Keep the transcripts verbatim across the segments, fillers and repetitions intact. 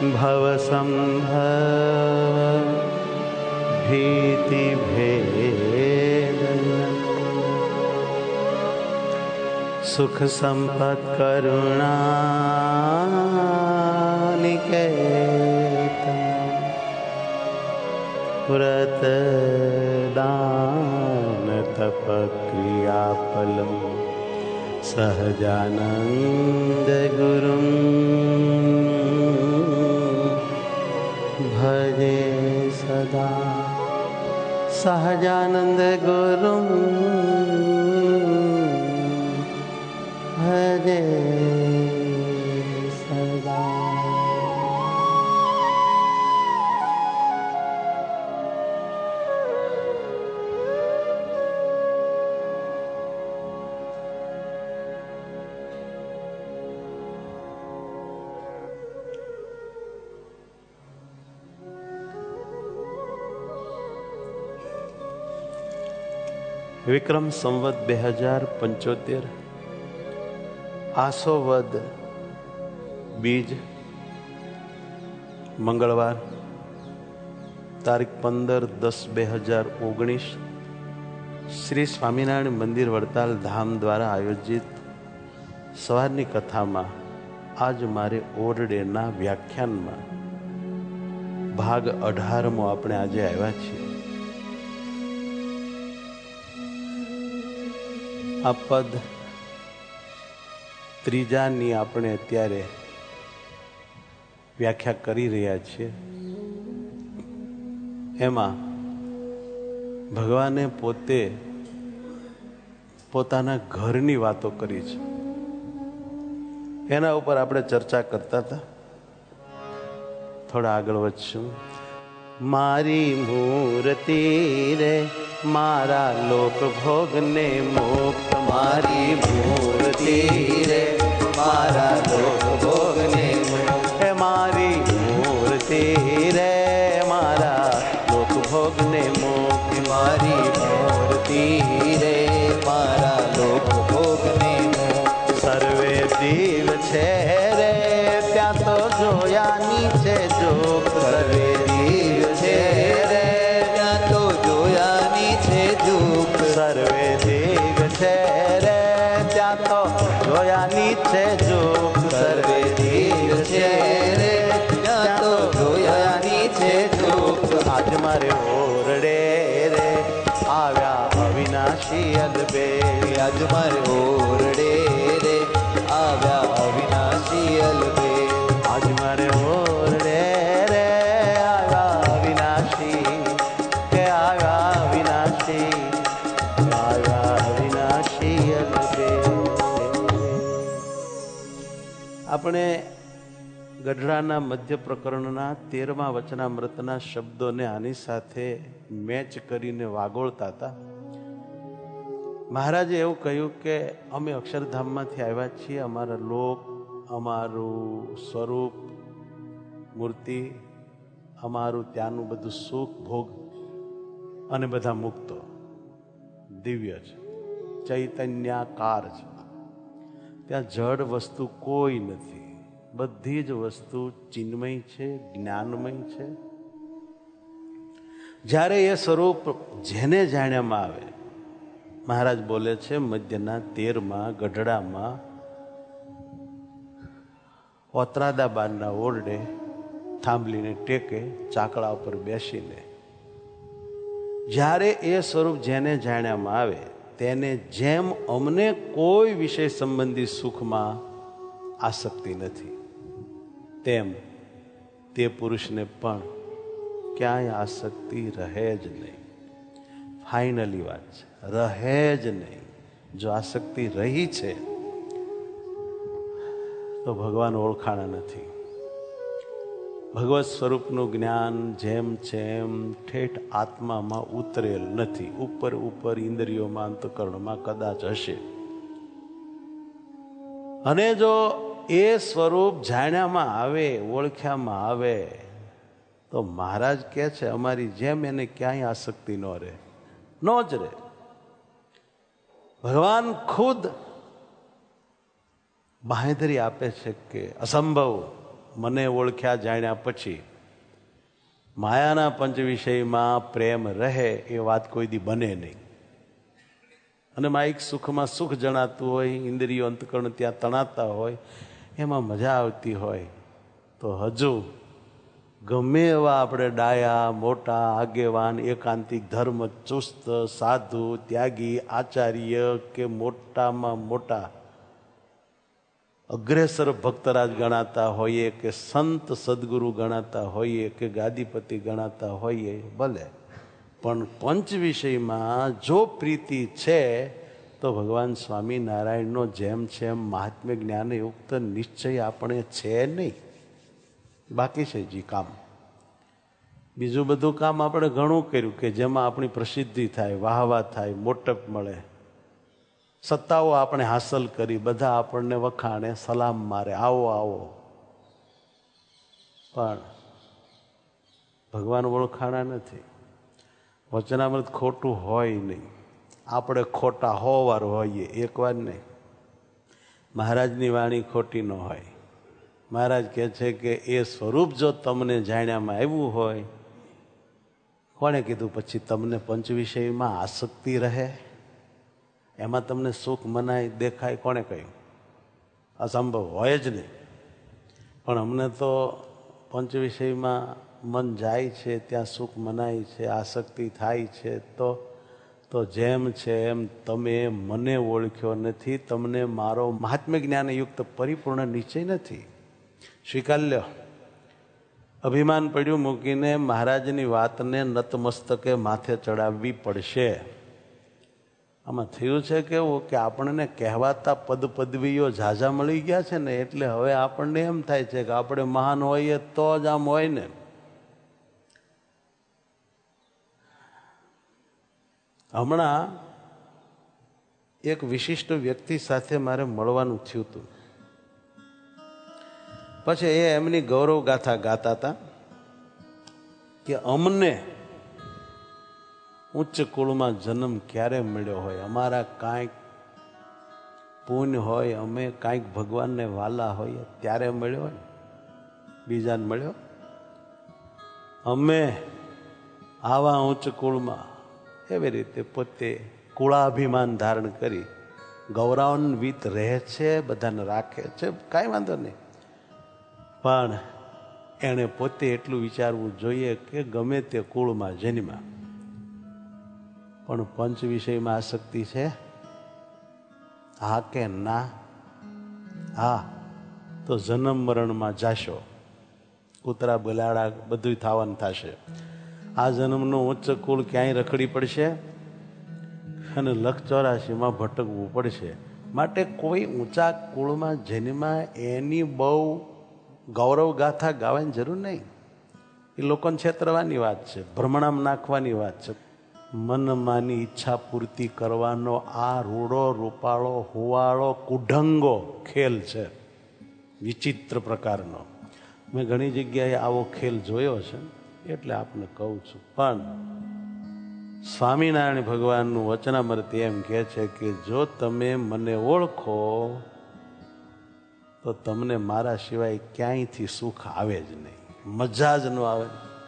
भवसंभव भीति भेदन सुख संपत करुणा निकेतन व्रत दान तप क्रियाफलम सहजानंद गुरुं भजे सदा। सहजानंद गुरुं भजे सदा। વિક્રમ સંવત બે હજાર પંચોતેર આસો વદ બીજ મંગળવાર તારીખ પંદર દસ બે હજાર ઓગણીસ શ્રી સ્વામિનારાયણ મંદિર વડતાલ ધામ દ્વારા આયોજિત સવારની કથામાં આજ મારે ઓરડેના વ્યાખ્યાનમાં ભાગ અઢારમો આપણે આજે આવ્યા છીએ. આ પદ ત્રીજાની આપણે અત્યારે વ્યાખ્યા કરી રહ્યા છીએ. એમાં ભગવાને પોતે પોતાના ઘરની વાતો કરી છે. એના ઉપર આપણે ચર્ચા કરતા હતા. થોડા આગળ વધશું. મારી મૂર્તિ રે મારા લોક ભોગને મુક્ત. મારી મૂર્તિ રે મારા લોક ભોગને મુક્ત. મારી મૂર્તિ રે મારા લોક ભોગને મુક્ત. મારી મૂર્તિ રે મારા લોક ભોગને મુક્ત. સર્વે દીવ છે રે ત્યાં તો જોયાની છે જોગ. સર્વે દીવ છે રે ત્યાં તો જોયાની છે જોગ. સર્વે દીવ છે રે ત્યાં તો જોયાની છે જોગ. સર્વે દીવ છે રે ત્યાં તો જોયાની છે જોગ. આજ મારે ઓરડે રે આવ્યા અવિનાશી અલબે. આજ મારે ઓરડે રે આવ્યા અવિનાશી અલબે. આજ મારે ઓરડે રે આવ્યા અવિનાશી કે આવ્યા અવિનાશી આવ્યા અવિનાશી અલબે. આપણે ગઢડાના મધ્ય પ્રકરણના તેરમા વચનામૃતના શબ્દોને આની સાથે મેચ કરીને વાગોળતા હતા. મહારાજે એવું કહ્યું કે અમે અક્ષરધામમાંથી આવ્યા છીએ. અમારા લોક, અમારું સ્વરૂપ, મૂર્તિ, અમારું ત્યાંનું બધું સુખ ભોગ અને બધા મુક્તો દિવ્ય છે, ચૈતન્યાકાર છે. ત્યાં જડ વસ્તુ કોઈ નથી. બધી જ વસ્તુ ચિન્મય છે, જ્ઞાનમય છે. જ્યારે એ સ્વરૂપ જેને જાણ્યામાં આવે, મહારાજ બોલે છે મધ્યના તેરમાં ગઢડામાં ઓતરાદા બારના ઓરડે થાંભલીને ટેકે ચાકડા ઉપર બેસીને જ્યારે એ સ્વરૂપ જેને જાણ્યામાં આવે તેને જેમ અમને કોઈ વિષય સંબંધી સુખમાં આસક્તિ નથી તેમ તે પુરુષને પણ ક્યાંય આસક્તિ રહે જ નહીં. ફાઇનલી વાત છે, રહે જ નહીં. જો આસક્તિ રહી છે તો ભગવાન ઓળખાણા નથી. ભગવત સ્વરૂપનું જ્ઞાન જેમ છે એમ ઠેઠ આત્મામાં ઉતરેલ નથી. ઉપર ઉપર ઇન્દ્રિયોમાં, અંતકરણમાં કદાચ હશે. અને જો એ સ્વરૂપ જાણ્યામાં આવે, ઓળખ્યામાં આવે તો મહારાજ કહે છે અમારી જેમ એને ક્યાંય આસક્તિ ન રહે, ન જ રહે. ભગવાન ખુદ બાંહેધરી આપે છે કે અસંભવ મને ઓળખ્યા જાણ્યા પછી માયાના પંચ વિષયમાં પ્રેમ રહે એ વાત કોઈ દી બને નહીં. અને માઇક સુખમાં સુખ જણાતું હોય, ઇન્દ્રિયો અંતકરણ ત્યાં તણાતા હોય, એમાં મજા આવતી હોય તો હજુ ગમે એવા આપણે ડાયા, મોટા, આગેવાન, એકાંતિક, ધર્મ ચુસ્ત, સાધુ, ત્યાગી, આચાર્ય કે મોટામાં મોટા અગ્રેસર ભક્તરાજ ગણાતા હોઈએ કે સંત સદગુરુ ગણાતા હોઈએ કે ગાદીપતિ ગણાતા હોઈએ, ભલે, પણ પંચ વિષયમાં જો પ્રીતિ છે તો ભગવાન સ્વામિનારાયણનો જેમ છે એમ મહાત્મ્ય જ્ઞાનયુક્ત નિશ્ચય આપણે છે નહીં. બાકી છે જી કામ. બીજું બધું કામ આપણે ઘણું કર્યું કે જેમાં આપણી પ્રસિદ્ધિ થાય, વાહવા થાય, મોટપ મળે, સત્તાઓ આપણે હાંસલ કરી, બધા આપણને વખાણે, સલામ મારે, આવો આવો. પણ ભગવાન ઓળખાણા નથી. વચનામૃત ખોટું હોય નહીં, આપણે ખોટા હો વાર હોઈએ, એક વાર નહીં. મહારાજની વાણી ખોટી ન હોય. મહારાજ કહે છે કે એ સ્વરૂપ જો તમને જાણ્યામાં આવ્યું હોય, કોણે કીધું પછી તમને પંચ વિષયમાં આસક્તિ રહે, એમાં તમને સુખ મનાય, દેખાય, કોણે કહ્યું? અસંભવ હોય જ નહીં. પણ અમને તો પંચ વિષયમાં મન જાય છે, ત્યાં સુખ મનાય છે, આસક્તિ થાય છે. તો તો જેમ છે એમ તમે મને ઓળખ્યો નથી, તમને મારો મહાત્મ્ય જ્ઞાનયુક્ત પરિપૂર્ણ નિશ્ચય નથી. સ્વીકાર લ્યો. અભિમાન પડ્યું મૂકીને મહારાજની વાતને નતમસ્તકે માથે ચડાવવી પડશે. આમાં થયું છે કેવું કે આપણને કહેવાતા પદ પદવીઓ ઝાઝા મળી ગયા છે ને, એટલે હવે આપણને એમ થાય છે કે આપણે મહાન હોઈએ તો જ આમ હોય ને. હમણાં એક વિશિષ્ટ વ્યક્તિ સાથે મારે મળવાનું થયું હતું. પછી એ એમની ગૌરવ ગાથા ગાતા હતા કે અમને ઉચ્ચ કુળમાં જન્મ ક્યારે મળ્યો હોય, અમારા કાંઈક પુણ્ય હોય, અમે કાંઈક ભગવાનને વાલા હોઈએ ત્યારે મળ્યો હોય, બીજાને મળ્યો. અમે આવા ઉચ્ચ કુળમાં એવી રીતે પોતે કુળાભિમાન ધારણ કરી ગૌરવાન્વિત રહે છે, બધાને રાખે છે, કાંઈ વાંધો નહીં. પણ એણે પોતે એટલું વિચારવું જોઈએ કે ગમે તે કુળમાં જન્મ્યા, પણ પંચ વિષયમાં આસક્તિ છે? હા કે ના? હા તો જન્મ મરણમાં જાશો, કૂતરા બલાડા બધું થવાનું થશે. આ જન્મનું ઉચ્ચ કુળ ક્યાંય રખડી પડશે અને લખ ચોરાશીમાં ભટકવું પડશે. માટે કોઈ ઊંચા કુળમાં જન્મ્યા એની બહુ ગૌરવ ગાથા ગાવાની જરૂર નહીં. એ લોકોને છેતરવાની વાત છે, ભ્રમણામ નાખવાની વાત છે. મનમાની ઈચ્છા પૂર્તિ કરવાનો આ રૂડો રૂપાળો હુવાળો કુઢંગો ખેલ છે, વિચિત્ર પ્રકારનો. મેં ઘણી જગ્યાએ આવો ખેલ જોયો છે, એટલે આપને કહું છું. પણ સ્વામિનારાયણ ભગવાનનું વચનામૃત એમ કહે છે કે જો તમે મને ઓળખો તો તમને મારા સિવાય ક્યાંયથી સુખ આવે જ નહીં, મજા જ ન આવે.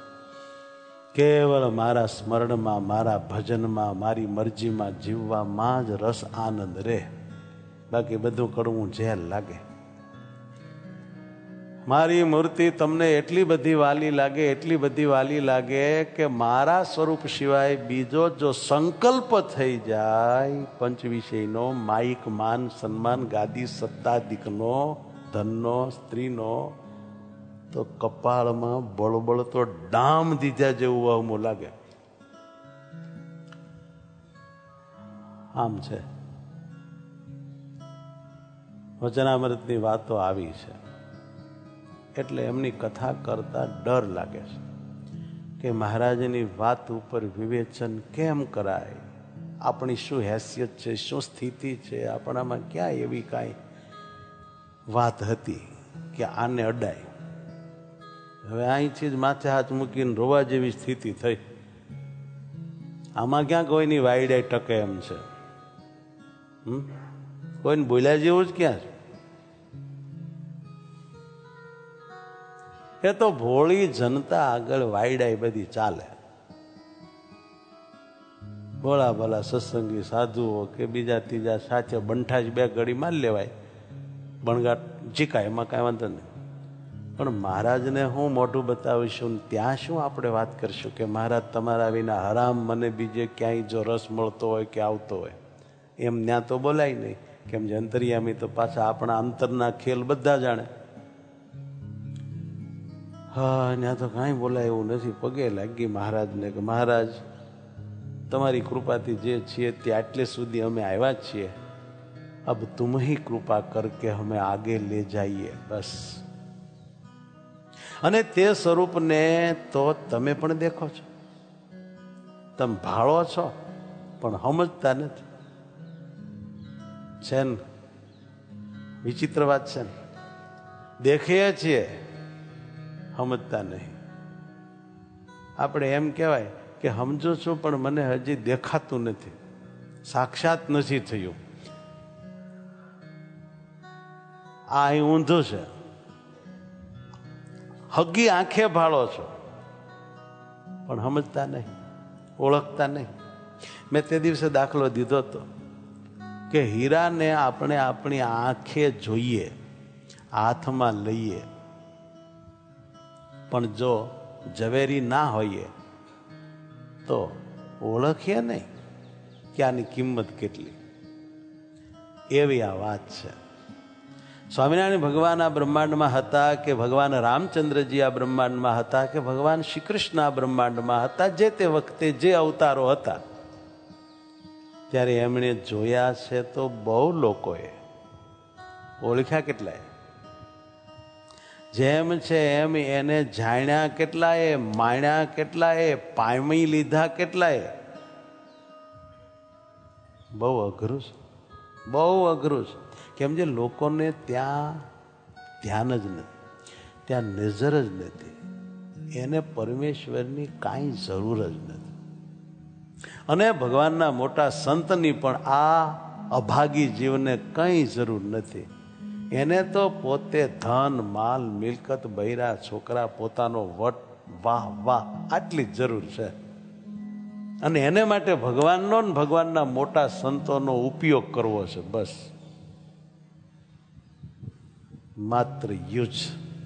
કેવળ મારા સ્મરણમાં, મારા ભજનમાં, મારી મરજીમાં જીવવામાં જ રસ આનંદ રહે. બાકી બધું કડવું ઝેર લાગે. મારી મૂર્તિ તમને એટલી બધી વાલી લાગે, એટલી બધી વાલી લાગે કે મારા સ્વરૂપ સિવાય બીજો જો સંકલ્પ થઈ જાય પંચ વિષયનો, માઇક, માન, સન્માન, ગાદી, સત્તાદિકનો, ધનનો, સ્ત્રીનો, તો કપાળમાં બળબળ તો ડામ દીધા જેવું વહમું લાગે. આમ છે. વચનામૃતની વાતો આવી છે એટલે એમની કથા કરતા ડર લાગે છે કે મહારાજની વાત ઉપર વિવેચન કેમ કરાય, આપણી શું હેસિયત છે, શું સ્થિતિ છે, આપણામાં ક્યાં એવી કાંઈ વાત હતી કે આને અડાય. હવે અહીંથી જ માથે હાથ મૂકીને રોવા જેવી સ્થિતિ થઈ. આમાં ક્યાં કોઈની વાયડે ટકે એમ છે? હમ કોઈને બોલ્યા જેવું જ ક્યાં છે? એ તો ભોળી જનતા આગળ વાયડાઈ બધી ચાલે. ભોળા ભલા સત્સંગી સાધુઓ કે બીજા ત્રીજા સાચે બંઠા જ બે ઘડી મારી લેવાય, બણગાટ ચીકાય, એમાં કાંઈ વાંધો નહીં. પણ મહારાજને હું મોઢું બતાવીશું, ત્યાં શું આપણે વાત કરશું કે મહારાજ તમારા વિના હરામ મને બીજે ક્યાંય જો રસ મળતો હોય કે આવતો હોય, એમ ત્યાં તો બોલાય નહીં. કેમ જે અંતર્યામી તો પાછા આપણા અંતરના ખેલ બધા જાણે. હા, ત્યાં તો કાંઈ બોલાય એવું નથી. પગે લાગી મહારાજને કે મહારાજ તમારી કૃપાથી જે છીએ તે આટલે સુધી અમે આવ્યા છીએ, અબ તુમ હી કૃપા કર કે હમે આગે લે જઈએ, બસ. અને તે સ્વરૂપને તો તમે પણ દેખો છો, તમે ભાળો છો પણ સમજતા નથી. છે ને વિચિત્ર વાત છે ને, દેખીએ છીએ સમજતા નહીં. આપણે એમ કહેવાય કે સમજો છું પણ મને હજી દેખાતું નથી, સાક્ષાત નથી થયું. આ અહીં ઊંધું છે. હગી આંખે ભાળો છો પણ સમજતા નહીં, ઓળખતા નહીં. મેં તે દિવસે દાખલો દીધો હતો કે હીરાને આપણે આપણી આંખે જોઈએ, હાથમાં લઈએ, પણ જો ઝવેરી ના હોઈએ તો ઓળખીએ નહીં કે આની કિંમત કેટલી. એવી આ વાત છે. સ્વામિનારાયણ ભગવાન આ બ્રહ્માંડમાં હતા કે ભગવાન રામચંદ્રજી આ બ્રહ્માંડમાં હતા કે ભગવાન શ્રી કૃષ્ણ આ બ્રહ્માંડમાં હતા, જે તે વખતે જે અવતારો હતા ત્યારે એમણે જોયા છે તો બહુ લોકોએ, ઓળખ્યા કેટલાય. જેમ છે એમ એને જાણ્યા કેટલાય, માણ્યા કેટલાય, પામી લીધા કેટલાય. બહુ અઘરું છે, બહુ અઘરું છે. કેમ જે લોકોને ત્યાં ધ્યાન જ નથી, ત્યાં નજર જ નથી, એને પરમેશ્વરની કાંઈ જરૂર જ નથી. અને ભગવાનના મોટા સંતની પણ આ અભાગી જીવને કંઈ જરૂર નથી. એને તો પોતે ધન, માલ, મિલકત, બૈરા, છોકરા, પોતાનો વટ, વાહ વાહ, આટલી જ જરૂર છે. અને એને માટે ભગવાનનો ને ભગવાનના મોટા સંતોનો ઉપયોગ કરવો છે, બસ. માત્ર યુજ.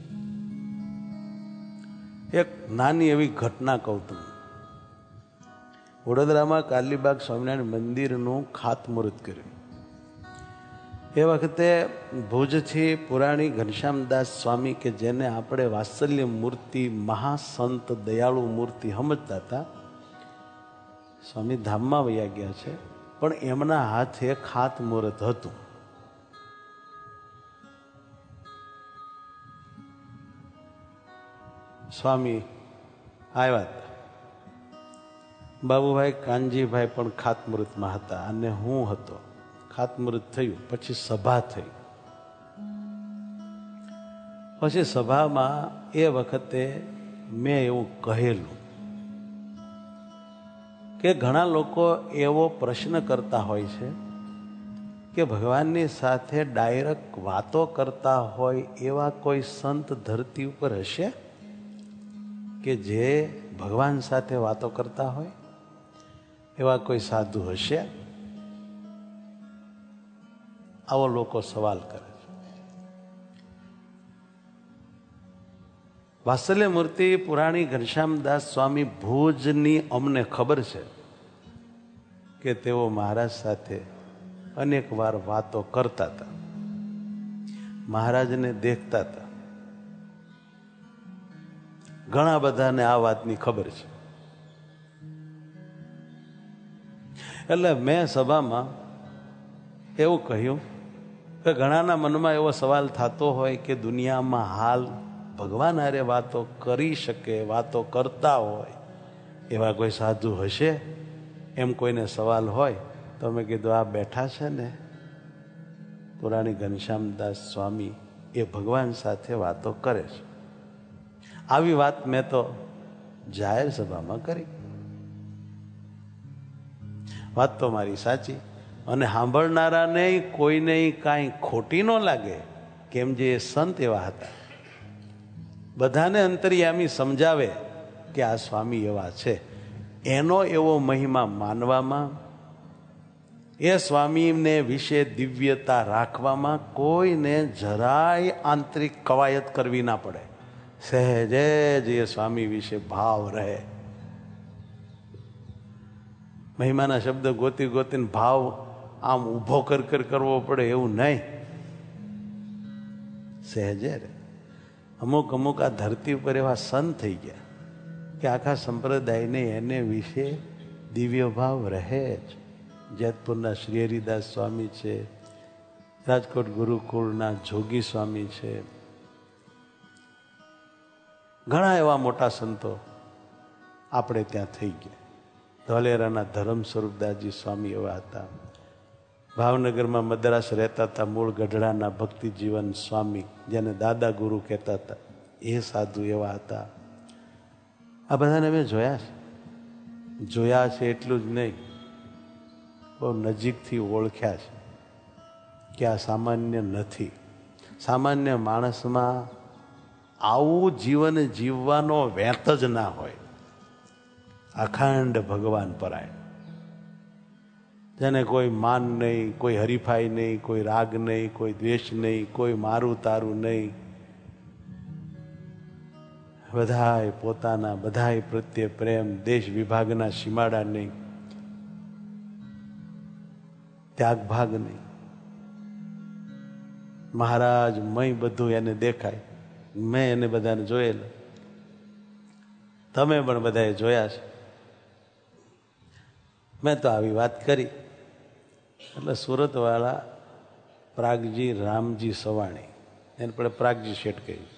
એક નાની એવી ઘટના કહું તમને. વડોદરામાં કાલીબાગ સ્વામિનારાયણ મંદિરનું ખાતમુહૂર્ત કર્યું. એ વખતે ભુજથી પુરાણી ઘનશ્યામદાસ સ્વામી કે જેને આપણે વાત્સલ્ય મૂર્તિ, મહાસંત, દયાળુ મૂર્તિ સમજતા હતા, સ્વામી ધામમાં વયા ગયા છે, પણ એમના હાથે ખાતમુહૂર્ત હતું. સ્વામી આવ્યા હતા. બાબુભાઈ કાનજીભાઈ પણ ખાતમુહૂર્તમાં હતા અને હું હતો. ખાતમુહૂર્ત થયું પછી સભા થઈ. પછી સભામાં એ વખતે મેં એવું કહેલું કે ઘણા લોકો એવો પ્રશ્ન કરતા હોય છે કે ભગવાનની સાથે ડાયરેક્ટ વાતો કરતા હોય એવા કોઈ સંત ધરતી ઉપર હશે કે જે ભગવાન સાથે વાતો કરતા હોય? એવા કોઈ સાધુ હશે? આવો લોકો સવાલ કરે છે. વાત્સલ્ય મૂર્તિ પુરાણી ઘનશ્યામદાસ સ્વામી ભુજની અમને ખબર છે કે તેઓ મહારાજ સાથે અનેક વાર વાતો કરતા હતા, મહારાજને દેખતા હતા. ઘણા બધાને આ વાતની ખબર છે. એટલે મેં સભામાં એવું કહ્યું કે ઘણાના મનમાં એવો સવાલ થતો હોય કે દુનિયામાં હાલ ભગવાન હારે વાતો કરી શકે, વાતો કરતા હોય એવા કોઈ સાધુ હશે? એમ કોઈને સવાલ હોય તો મેં કીધું આ બેઠા છે ને પુરાણી ઘનશ્યામદાસ સ્વામી, એ ભગવાન સાથે વાતો કરે છે. આવી વાત મેં તો જાહેર સભામાં કરી. વાત તો મારી સાચી, અને સાંભળનારાને કોઈને કાંઈ ખોટી ન લાગે, કેમ જે સંત એવા હતા. બધાને અંતર્યામી સમજાવે કે આ સ્વામી એવા છે, એનો એવો મહિમા માનવામાં, એ સ્વામીને વિશે દિવ્યતા રાખવામાં કોઈને જરાય આંતરિક કવાયત કરવી ના પડે. સહેજે જ એ સ્વામી વિશે ભાવ રહે. મહિમાના શબ્દ ગોતી ગોતીને ભાવ આમ ઊભો કર કર કરવો પડે એવું નહીં, સહેજે રે. અમુક અમુક આ ધરતી ઉપર એવા સંત થઈ ગયા કે આખા સંપ્રદાયને એને વિશે દિવ્ય ભાવ રહે જ. જેતપુરના શ્રી હરિદાસ સ્વામી છે, રાજકોટ ગુરુકુળના જોગી સ્વામી છે, ઘણા એવા મોટા સંતો આપણે ત્યાં થઈ ગયા. ધોલેરાના ધર્મ સ્વરૂપદાસજી સ્વામી એવા હતા. ભાવનગરમાં મદ્રાસ રહેતા હતા, મૂળ ગઢડાના ભક્તિ જીવન સ્વામી, જેને દાદા ગુરુ કહેતા હતા, એ સાધુ એવા હતા. આ બધાને મેં જોયા છે. જોયા છે એટલું જ નહીં, બહુ નજીકથી ઓળખ્યા છે કે આ સામાન્ય નથી. સામાન્ય માણસમાં આવું જીવન જીવવાનો વેત જ ના હોય. અખંડ ભગવાન પરાયણ, જેને કોઈ માન નહીં, કોઈ હરીફાઈ નહીં, કોઈ રાગ નહીં, કોઈ દ્વેષ નહીં, કોઈ મારું તારું નહીં. બધાય પોતાના, બધાય પ્રત્યે પ્રેમ, દેશ વિભાગના સીમાડા નહીં, ત્યાગ ભાગ નહીં. મહારાજ મય બધું એને દેખાય. મેં એને બધાને જોયેલા, તમે પણ બધાએ જોયા છે. મેં તો આવી વાત કરી એટલે સુરતવાળા પ્રાગજી રામજી સવાણી, એને પણ પ્રાગજી શેઠ કહ્યું.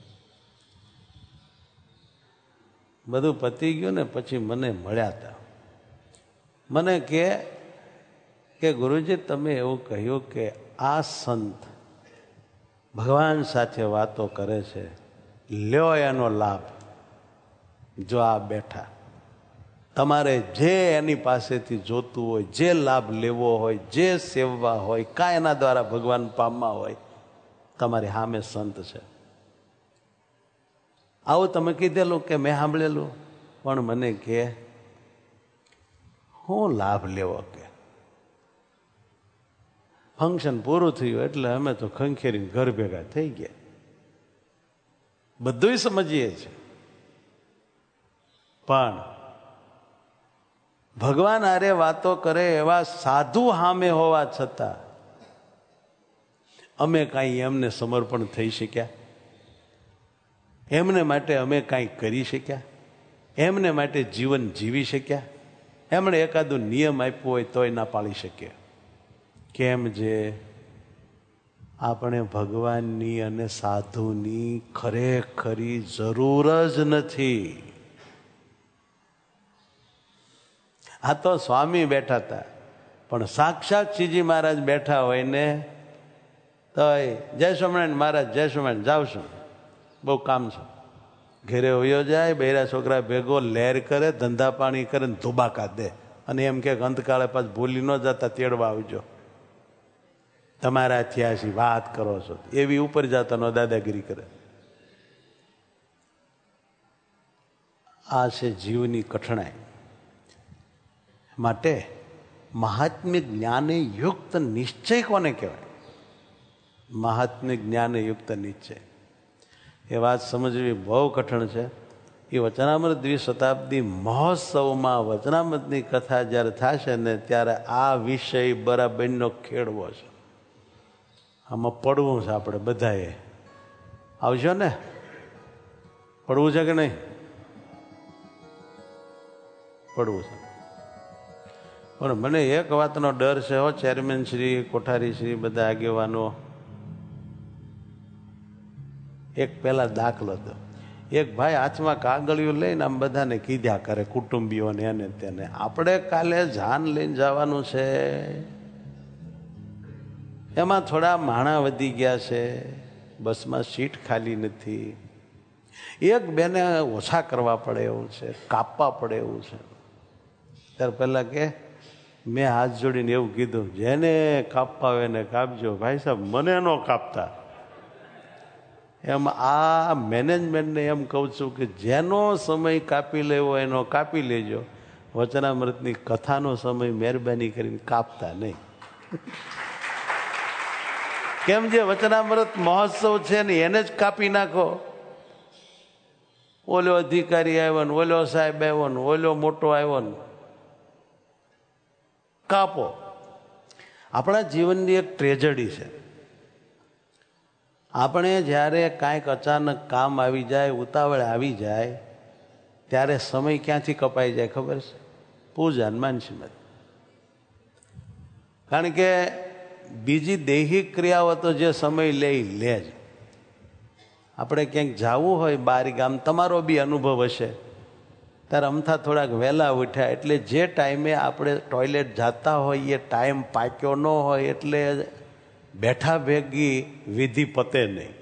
બધું પતી ગયું ને પછી મને મળ્યા હતા. મને કે કે ગુરુજી તમે એવું કહ્યું કે આ સંત ભગવાન સાથે વાતો કરે છે, લ્યો એનો લાભ. જો આ બેઠા, તમારે જે એની પાસેથી જોતું હોય, જે લાભ લેવો હોય, જે સેવવા હોય, કાંઈ એના દ્વારા ભગવાન પામવા હોય, તમારી સામે સંત છે. આવું તમે કીધેલું કે મેં સાંભળેલું, પણ મને કે હું લાભ લેવો? કે ફંક્શન પૂરું થયું એટલે અમે તો ખંખેરીને ઘર ભેગા થઈ ગયા. બધું સમજીએ છીએ, પણ ભગવાન આરે વાતો કરે એવા સાધુ સામે હોવા છતાં અમે કાંઈ એમને સમર્પણ થઈ શક્યા? એમને માટે અમે કાંઈ કરી શક્યા? એમને માટે જીવન જીવી શક્યા? એમણે એકાદો નિયમ આપ્યો હોય તોય ના પાળી શકીએ. કેમ? જે આપણે ભગવાનની અને સાધુની ખરેખરી જરૂર જ નથી. આ તો સ્વામી બેઠા હતા, પણ સાક્ષાત શ્રીજી મહારાજ બેઠા હોય ને તો જય સ્વામિનારાયણ મહારાજ, જય સ્વામિનારાયણ, જાવ છું, બહુ કામ છે. ઘેરે હોયો જાય, બૈરા છોકરા ભેગો લહેર કરે, ધંધા પાણી કરે ને ધોબાકા દે, અને એમ કે અંતકાળે પાછું ભૂલી ન જતા તેડવા આવજો, તમારા થયા વાત કરો છો. એવી ઉપર જતા નો દાદાગીરી કરે. આ છે જીવની કઠણાઈ. માટે મહાત્મ્ય જ્ઞાને યુક્ત નિશ્ચય કોને કહેવાય? મહાત્મ્ય જ્ઞાને યુક્ત નિશ્ચય. એ વાત સમજવી બહુ કઠણ છે. એ વચનામૃત દ્વિશતાબ્દી મહોત્સવમાં વચનામૃતની કથા જ્યારે થશે ને ત્યારે આ વિષય બરાબરનો ખેડવો છે. આમાં પડવું છે. આપણે બધાએ આવજો ને? પડવું છે કે નહીં? પડવું છે. પણ મને એક વાતનો ડર છે હો, ચેરમેન શ્રી, કોઠારી શ્રી, બધા આગેવાનો. એક પેલા દાખલો હતો, એક ભાઈ હાથમાં કાગળિયું લઈને આમ બધાને કીધા કરે, કુટુંબીઓને એને તેને, આપણે કાલે જાન લઈને જવાનું છે, એમાં થોડા માણા વધી ગયા છે, બસમાં સીટ ખાલી નથી, એક બેને ઓછા કરવા પડે એવું છે, કાપવા પડે એવું છે. ત્યારે પહેલા કે મેં હાથ જોડીને એવું કીધું, જેને કાપવા હોય એને કાપજો ભાઈ સાહેબ, મને ન કાપતા. એમ આ મેનેજમેન્ટને એમ કહું છું કે જેનો સમય કાપી લેવો એનો કાપી લેજો, વચનામૃતની કથાનો સમય મહેરબાની કરીને કાપતા નહીં. કેમ જે વચનામૃત મહોત્સવ છે ને એને જ કાપી નાખો. ઓલો અધિકારી આવ્યો ને ઓલો સાહેબ આવ્યો ને ઓલો મોટો આવ્યો ને કાપો. આપણા જીવનની એક ટ્રેજડી છે. આપણે જ્યારે કાંઈક અચાનક કામ આવી જાય, ઉતાવળ આવી જાય, ત્યારે સમય ક્યાંથી કપાઈ જાય ખબર છે? પૂજા માનસીમાં. કારણ કે બીજી દૈહિક ક્રિયાઓ તો જે સમય લે લે જ. આપણે ક્યાંક જવું હોય બાર ગામ, તમારો બી અનુભવ હશે, ત્યારે અમથા થોડાક વહેલા ઉઠ્યા એટલે જે ટાઈમે આપણે ટોયલેટ જતા હોય એ ટાઈમ પાક્યો ન હોય એટલે બેઠા ભેગી વિધિ પતે નહીં,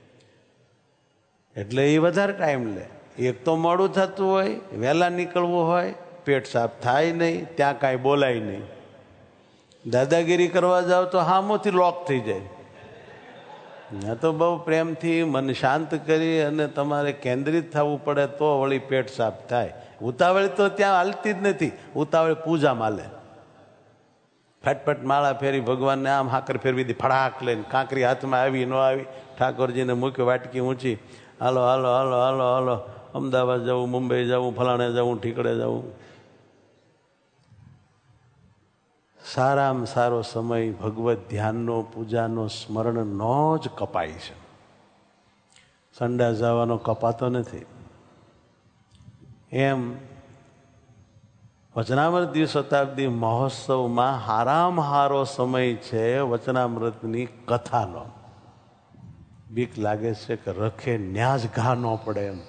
એટલે એ વધારે ટાઈમ લે. એક તો મોડું થતું હોય, વહેલા નીકળવું હોય, પેટ સાફ થાય નહીં, ત્યાં કાંઈ બોલાય નહીં. દાદાગીરી કરવા જાઓ તો હામોથી લોક થઈ જાય. ત્યાં તો બહુ પ્રેમથી મન શાંત કરી અને તમારે કેન્દ્રિત થવું પડે તો વળી પેટ સાફ થાય. ઉતાવળ તો ત્યાં હાલતી જ નથી. ઉતાવળ પૂજામાં લે. ફટફટ માળા ફેરી ભગવાનને આમ હાકર ફેરવી દી, ફડાક લઈને કાંકરી હાથમાં આવી ન આવી, ઠાકોરજીને મૂક્યો વાટકી ઊંચી, હાલો હાલો હાલો હાલો હાલો અમદાવાદ જવું, મુંબઈ જવું, ફલાણે જવું, ઠીકડે જવું. સારામાં સારો સમય ભગવત ધ્યાનનો, પૂજાનો, સ્મરણનો જ કપાય છે. સંડા જવાનો કપાતો નથી. એમ વચનામૃત શતાબ્દી મહોત્સવમાં હારામાં હારો સમય છે વચનામૃતની કથાનો. બીક લાગે છે કે રખે ન્યાજ ઘા ન પડે એમ.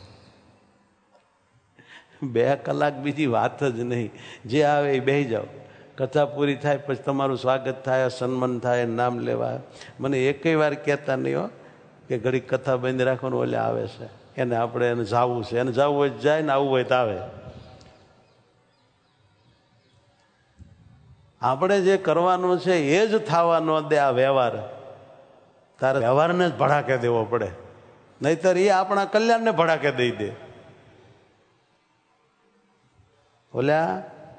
બે કલાક બીજી વાત જ નહીં, જે આવે એ બેસી જાઓ. કથા પૂરી થાય પછી તમારું સ્વાગત થાય, સન્માન થાય, નામ લેવા. મને એકેય વાર કહેતા નહીં હો કે ઘડીક કથા બંધ રાખવાનું, ઓલે આવે છે એને આપણે એને જવું છે, એને જવું હોય જાય ને આવવું હોય તો આવે. આપણે જે કરવાનું છે એ જ થવાનો દે. આ વ્યવહાર તારે વ્યવહારને જ ભડાકે દેવો પડે, નહીતર એ આપણા કલ્યાણને ભડાકે દઈ દે. ઓલ્યા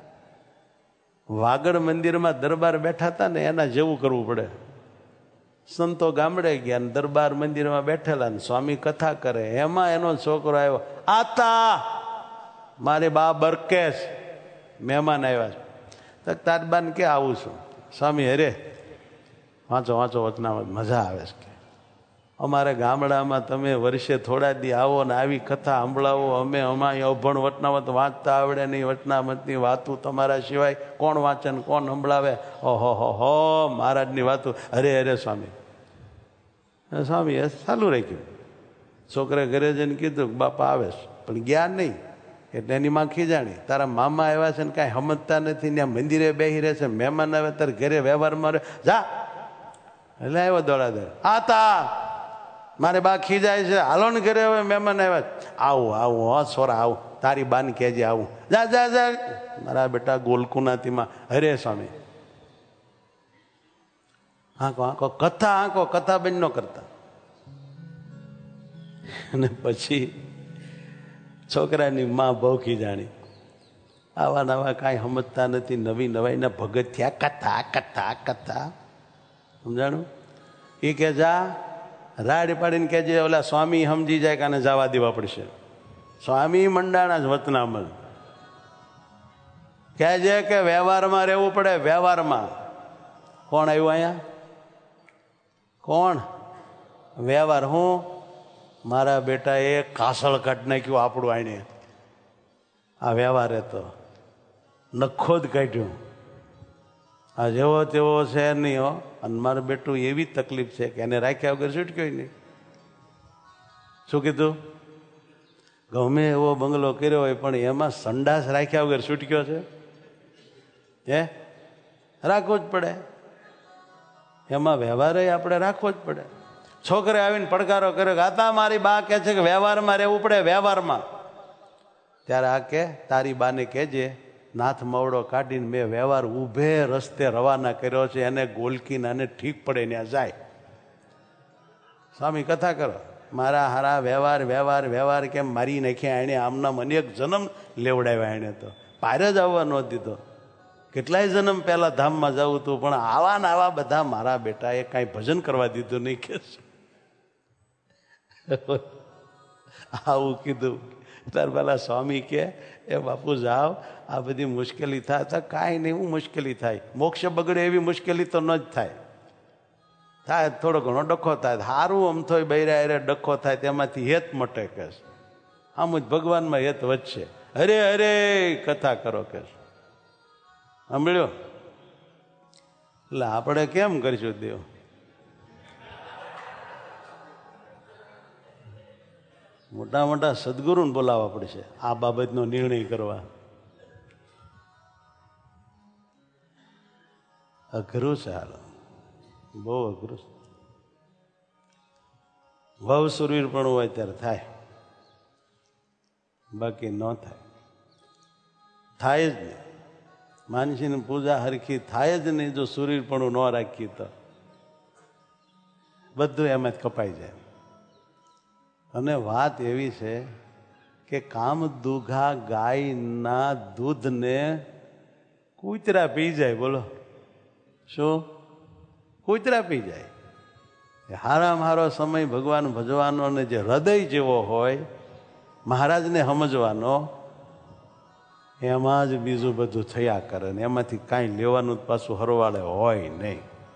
વાગડ મંદિરમાં દરબાર બેઠા હતા ને એના જેવું કરવું પડે. સંતો ગામડે ગયા ને દરબાર મંદિરમાં બેઠેલા ને સ્વામી કથા કરે, એમાં એનો છોકરો આવ્યો, આતા મારે બા બરકેશ મહેમાન આવ્યા છે. તારબાન કે આવું છું. સ્વામી અરે વાંચો વાંચો વચનામૃત, મજા આવે છે. અમારે ગામડામાં તમે વર્ષે થોડા દી આવો ને આવી કથા સંભળાવો. અમે અમારી અભણ વચનામૃત વાંચતા આવડે નહીં, વચનામૃતની વાતું તમારા સિવાય કોણ વાંચે ને કોણ સંભળાવે? ઓહો હો હો મહારાજની વાતું. અરે અરે સ્વામી સ્વામી એ ચાલુ રાખ્યું. છોકરા ઘરે જઈને કીધું બાપા આવે છે, પણ ગયા નહીં. એટલે એની માં ખીજાણી, તારા મામા આવ્યા છે ને કાંઈ સમજતા નથી, ત્યાં મંદિરે બેસી રહે છે, મહેમાન આવે તારે ઘરે વ્યવહારમાં જા. એટલે આવ્યો દોડાદોડ, આ તા મારે બા ખીજાય છે, હાલો ને ઘરે હવે મહેમાન આવ્યા. આવું આવું હો સોરા આવું, તારી બાન કહેજે આવું. જા જા જા મારા બેટા ગોલકુનાથીમાં. હરે સ્વામી આંકો આંકો કથા આંકો કથા બંધ ન કરતા. અને પછી છોકરાની માં બહુ ખીજાણી, આવા નવા કાંઈ સમજતા નથી, નવી નવાઈના ભગત થયા, કથા કથા કથા. સમજાણું? એ કે જા રાડ પાડીને કહેજે ઓલા સ્વામી સમજી જાય કે આને જવા દેવા પડશે. સ્વામી મંડાણા જ વચનામૃત કહેજે કે વ્યવહારમાં રહેવું પડે. વ્યવહારમાં કોણ આવ્યું અહીંયા? કોણ? વ્યવહાર. હું મારા બેટા એ કાસળ કાઢ નાખ્યું આપણું આણે. આ વ્યવહાર હતો નખો જ કાઢ્યું. આ જેવો તેવો છે નહીં હો. અને મારું બેટું એવી તકલીફ છે કે એને રાખ્યા વગર છૂટક્યો નહીં. શું કીધું? ગમે એવો બંગલો કર્યો હોય પણ એમાં સંડાસ રાખ્યા વગર છૂટક્યો છે. હે રાખવો જ પડે. એમાં વ્યવહાર આપણે રાખવો જ પડે. છોકરે આવીને પડકારો કર્યો કે આતા મારી બા કહે છે કે વ્યવહારમાં રહેવું પડે, વ્યવહારમાં. ત્યારે આ કે તારી બાને કહેજે નાથ મવડો કાઢીને મેં વ્યવહાર ઊભે રસ્તે રવાના કર્યો છે, એને ગોલકીને આને ઠીક પડે ત્યાં જાય. સ્વામી કથા કરો. મારા હારા વ્યવહાર વ્યવહાર વ્યવહાર કેમ મારી નાખ્યા એણે, આમના મને એક જન્મ લેવડાવ્યા એણે, તો પાર જ આવવા ન દીધો. કેટલાય જન્મ પહેલા ધામમાં જવું હતું, પણ આવા ને આવા બધા મારા બેટા એ કાંઈ ભજન કરવા દીધું નહીં કે આવું કીધું. તાર પેલા સ્વામી કે એ બાપુ જાઓ, આ બધી મુશ્કેલી થાય તો કાંઈ નહીં, હું મુશ્કેલી થાય, મોક્ષ બગડે એવી મુશ્કેલી તો ન જ થાય. થાય થોડો ઘણો ડખો થાય, સારું આમ થોય બૈરા અરે ડખો થાય, તેમાંથી હેત મટે કે આમ જ ભગવાનમાં હેત વધશે. અરે અરે કથા કરો કે સાંભળ્યો. એટલે આપણે કેમ કરીશું દેવ? મોટા મોટા સદગુરુને બોલાવવા પડશે આ બાબતનો નિર્ણય કરવા. અઘરું છે, હાલ બહુ અઘરું છે. ભવ સુરવીર પણ હોય ત્યારે થાય, બાકી ન થાય. થાય જ નહીં. માનસીની પૂજા હરખી થાય જ નહીં જો સુરવીરપણું ન રાખીએ તો બધું એમ જ કપાઈ જાય. અને વાત એવી છે કે કામ દુઘા ગાયના દૂધને કૂતરા પી જાય. બોલો શું? કૂતરા પી જાય. હારામાં હારો સમય ભગવાન ભજવાનો અને જે હૃદય જેવો હોય મહારાજને સમજવાનો, એમાં જ બીજું બધું થયા કરે ને એમાંથી કાંઈ લેવાનું પાછું હરવાળે હોય નહીં.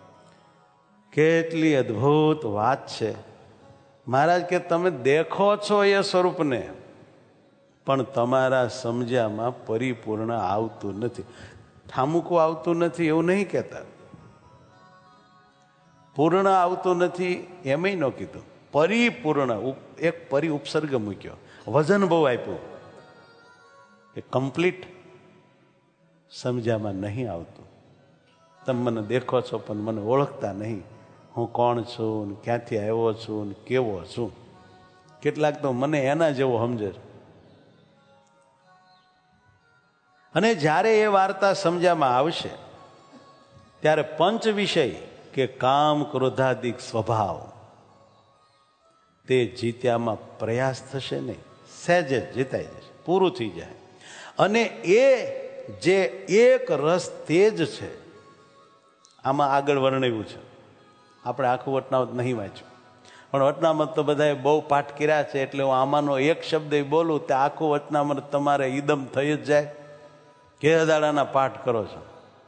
કેટલી અદ્ભુત વાત છે. મહારાજ કે તમે દેખો છો એ સ્વરૂપને, પણ તમારા સમજ્યામાં પરિપૂર્ણ આવતું નથી. ઠામુકું આવતું નથી એવું નહીં કહેતા, પૂર્ણ આવતું નથી એમય ન કીધું, પરિપૂર્ણ. એક પરિ ઉપસર્ગ મૂક્યો, વજન બહુ આપ્યું, એ કમ્પ્લીટ સમજ્યામાં નહીં આવતું. તમે મને દેખો છો પણ મને ઓળખતા નહીં, હું કોણ છું, ક્યાંથી આવ્યો છું, કેવો છું. કેટલાક તો મને એના જેવો સમજે. અને જ્યારે એ વાર્તા સમજ્યામાં આવશે ત્યારે પંચ વિષય કે કામ ક્રોધાદિક સ્વભાવ તે જીત્યામાં પ્રયાસ થશે નહીં, સહેજે જીતાઈ જશે, પૂરું થઈ જાય. અને એ જે એક રસ તેજ છે, આમાં આગળ વર્ણવ્યું છે. આપણે આખું વટનામત નહીં વાંચ્યું, પણ વટનામત તો બધાએ બહુ પાઠ કર્યા છે, એટલે હું આમાંનો એક શબ્દ બોલું તે આખું વટનામત તમારે ઈદમ થઈ જ જાય. કે દાડાના પાઠ કરો છો.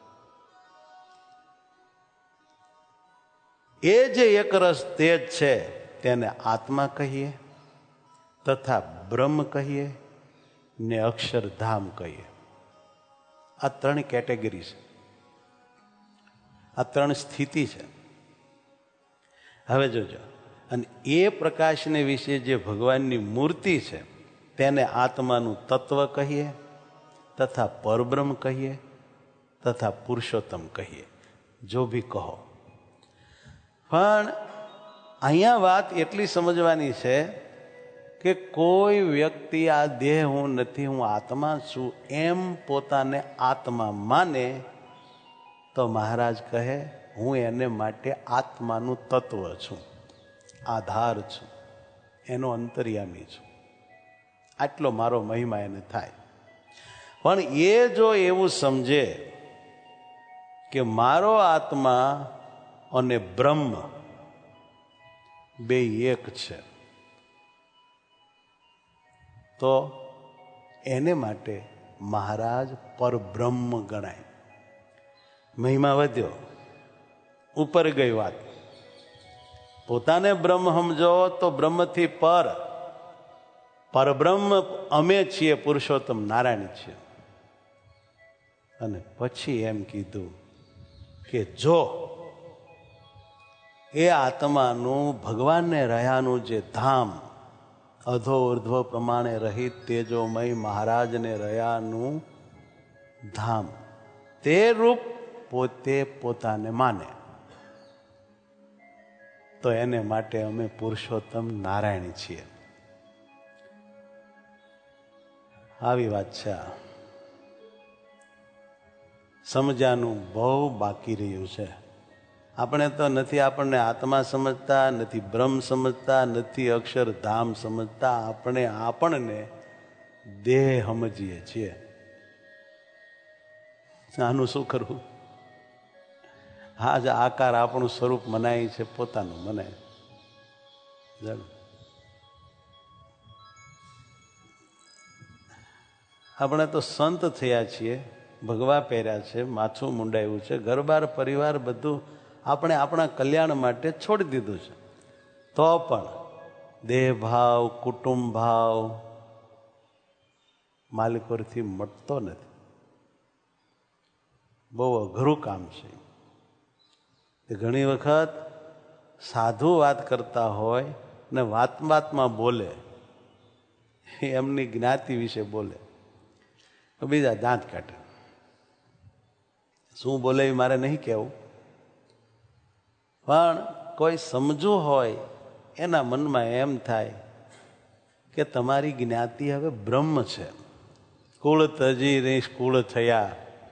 એ જે એક રસ તેજ છે તેને આત્મા કહીએ, તથા બ્રહ્મ કહીએ ને અક્ષરધામ કહીએ. આ ત્રણ કેટેગરી છે, આ ત્રણ સ્થિતિ છે. હવે જોજો, અને એ પ્રકાશને વિશે જે ભગવાનની મૂર્તિ છે તેને આત્માનું તત્વ કહીએ, તથા પરબ્રહ્મ કહીએ, તથા પુરુષોત્તમ કહીએ, જો ભી કહો. પણ અહીંયા વાત એટલી સમજવાની છે કે કોઈ વ્યક્તિ આ દેહ હું નથી, હું આત્મા છું એમ પોતાને આત્મા માને તો મહારાજ કહે હું એને માટે આત્માનું તત્વ છું, આધાર છું, એનો અંતર્યામી છું. આટલો મારો મહિમા એને થાય. પણ એ જો એવું સમજે કે મારો આત્મા અને બ્રહ્મ બે એક છે, તો એને માટે મહારાજ પરબ્રહ્મ ગણાય. મહિમા વધ્યો, ઉપર ગઈ વાત. પોતાને બ્રહ્મ સમજો તો બ્રહ્મથી પર, પરબ્રહ્મ અમે છીએ, પુરુષોત્તમ નારાયણ છીએ. અને પછી એમ કીધું કે જો એ આત્માનું ભગવાનને રહ્યાનું જે ધામ, અધો ઉર્ધ્વ પ્રમાણે રહિત તેજોમય મહારાજને રહ્યાનું ધામ, તે રૂપ પોતે પોતાને માને તો એને માટે અમે પુરુષોત્તમ નારાયણ છીએ. આવી વાત છે. સમજાનું બહુ બાકી રહ્યું છે. આપણે તો નથી આપણને આત્મા સમજતા, નથી બ્રહ્મ સમજતા, નથી અક્ષરધામ સમજતા. આપણે આપણને દેહ સમજીએ છીએ. આનું શું કરવું? હા જ આકાર આપણું સ્વરૂપ મનાય છે, પોતાનું મનાય. આપણે તો સંત થયા છીએ, ભગવા પહેર્યા છે, માથું મુંડાયું છે, ઘરબાર પરિવાર બધું આપણે આપણા કલ્યાણ માટે છોડી દીધું છે. તો પણ દેહ ભાવ, કુટુંબ ભાવ માલિકોથી મટતો નથી. બહુ અઘરું કામ છે. ઘણી વખત સાધુ વાત કરતા હોય ને વાત વાતમાં બોલે, એમની જ્ઞાતિ વિશે બોલે, બીજા દાંત કાઢે. શું બોલે એ મારે નહીં કહેવું, પણ કોઈ સમજવું હોય એના મનમાં એમ થાય કે તમારી જ્ઞાતિ હવે બ્રહ્મ છે. કુળ તજી રહી કુળ થયા,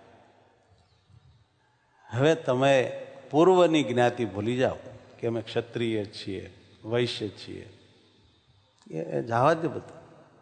હવે તમે પૂર્વની જ્ઞાતિ ભૂલી જાઓ કે અમે ક્ષત્રિય છીએ, વૈશ્ય છીએ. એ જવા દે. બધું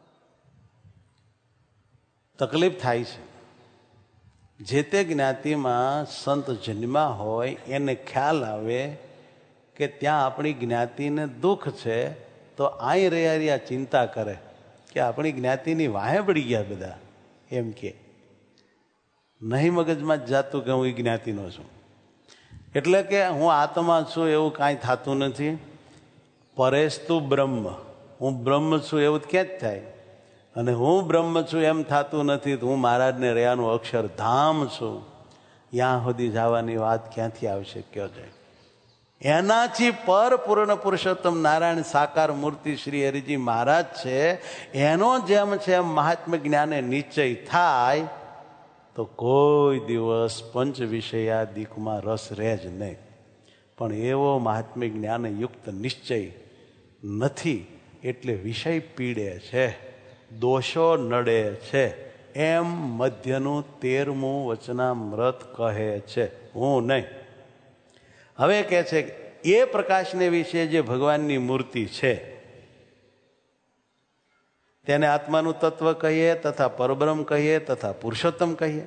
તકલીફ થાય છે. જે તે જ્ઞાતિમાં સંત જન્મા હોય એને ખ્યાલ આવે કે ત્યાં આપણી જ્ઞાતિને દુઃખ છે, તો અહીં રહ્યા રહ્યા ચિંતા કરે કે આપણી જ્ઞાતિની વાહે પડી ગયા બધા, એમ કે નહીં મગજમાં જ જાતું કે હું એ જ્ઞાતિનો છું. એટલે કે હું આત્મા છું એવું કાંઈ થતું નથી. પરેશ તું બ્રહ્મ, હું બ્રહ્મ છું એવું ક્યાં જ થાય? અને હું બ્રહ્મ છું એમ થતું નથી તો હું મહારાજને રહ્યાનું અક્ષરધામ છું. ત્યાં સુધી જવાની વાત ક્યાંથી આવશે? કયો જાય? એનાથી પર પૂર્ણ પુરુષોત્તમ નારાયણ સાકાર મૂર્તિ શ્રી હરિજી મહારાજ છે. એનો જેમ છે એમ મહાત્મ્ય જ્ઞાને નિશ્ચય થાય તો કોઈ દિવસ પંચ વિષયાદિકમાં રસ રહે જ નહીં. પણ એવો મહાત્મ્ય જ્ઞાન યુક્ત નિશ્ચય નથી, એટલે વિષય પીડે છે, દોષો નડે છે. એમ મધ્યનું તેરમું વચનામૃત કહે છે, હું નહીં. હવે કહે છે એ પ્રકાશને વિશે જે ભગવાનની મૂર્તિ છે તેને આત્માનું તત્વ કહીએ, તથા પરબ્રહ્મ કહીએ, તથા પુરુષોત્તમ કહીએ.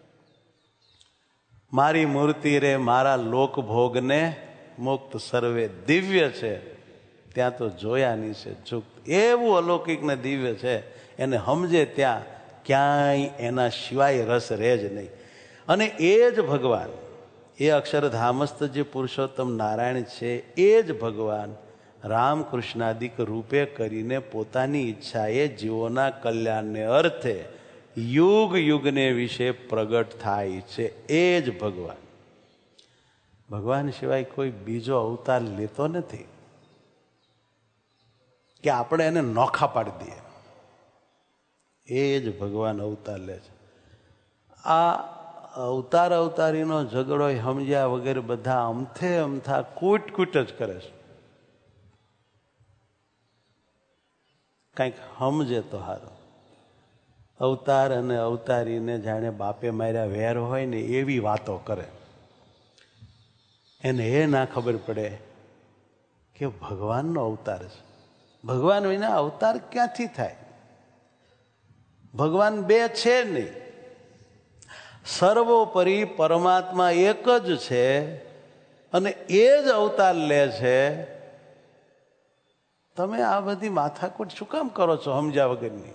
મારી મૂર્તિ રે મારા લોકભોગને મુક્ત સર્વે દિવ્ય છે, ત્યાં તો જોયાની છે ચૂક. એવું અલૌકિક ને દિવ્ય છે, એને સમજે ત્યાં ક્યાંય એના સિવાય રસ રહે જ નહીં. અને એ જ ભગવાન, એ અક્ષરધામસ્થ જે પુરુષોત્તમ નારાયણ છે, એ જ ભગવાન રામકૃષ્ણાદિક રૂપે કરીને પોતાની ઈચ્છાએ જીવોના કલ્યાણને અર્થે યુગ યુગને વિશે પ્રગટ થાય છે. એ જ ભગવાન. ભગવાન સિવાય કોઈ બીજો અવતાર લેતો નથી કે આપણે એને નોખા પાડી દઈએ. એ જ ભગવાન અવતાર લે છે. આ અવતાર અવતારીનો ઝઘડો સમજ્યા વગેરે બધા અમથે અમથા કૂટ કૂટ જ કરે છે. કંઈક સમજે તો સારું. અવતાર અને અવતારીને જાણે બાપે માર્યા વેર હોય ને એવી વાતો કરે. એને એ ના ખબર પડે કે ભગવાનનો અવતાર છે. ભગવાન વિના અવતાર ક્યાંથી થાય? ભગવાન બે છે નહીં. સર્વોપરી પરમાત્મા એક જ છે અને એ જ અવતાર લે છે. તમે આ બધી માથાકૂટ શું કામ કરો છો સમજ્યા વગરની?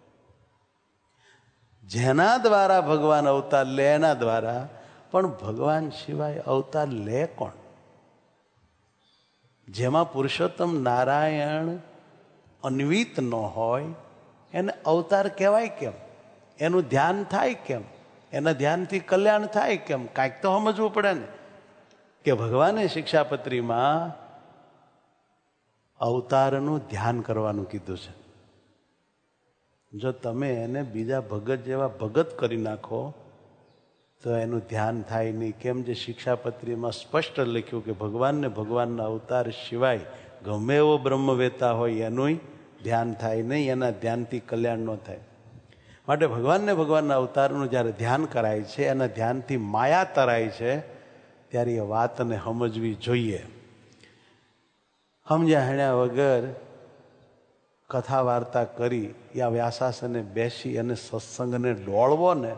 જેના દ્વારા ભગવાન અવતાર લે એના દ્વારા, પણ ભગવાન સિવાય અવતાર લે કોણ? જેમાં પુરુષોત્તમ નારાયણ અન્વિત ન હોય એને અવતાર કહેવાય કેમ? એનું ધ્યાન થાય કેમ? એના ધ્યાનથી કલ્યાણ થાય કેમ? કાંઈક તો સમજવું પડે ને કે ભગવાને શિક્ષાપત્રીમાં અવતારનું ધ્યાન કરવાનું કીધું છે. જો તમે એને બીજા ભગત જેવા ભગત કરી નાખો તો એનું ધ્યાન થાય નહીં. કેમ? જે શિક્ષાપત્રીમાં સ્પષ્ટ લખ્યું કે ભગવાનને ભગવાનના અવતાર સિવાય ગમે એવો બ્રહ્મવેતા હોય એનું ધ્યાન થાય નહીં, એના ધ્યાનથી કલ્યાણ ન થાય. માટે ભગવાનને ભગવાનના અવતારનું જ્યારે ધ્યાન કરાય છે, એના ધ્યાનથી માયા તરાય છે, ત્યારે એ વાતને સમજવી જોઈએ. સમજ્યા હણ્યા વગર કથા વાર્તા કરી યા વ્યાસાસને બેસી અને સત્સંગને ડોળવો ને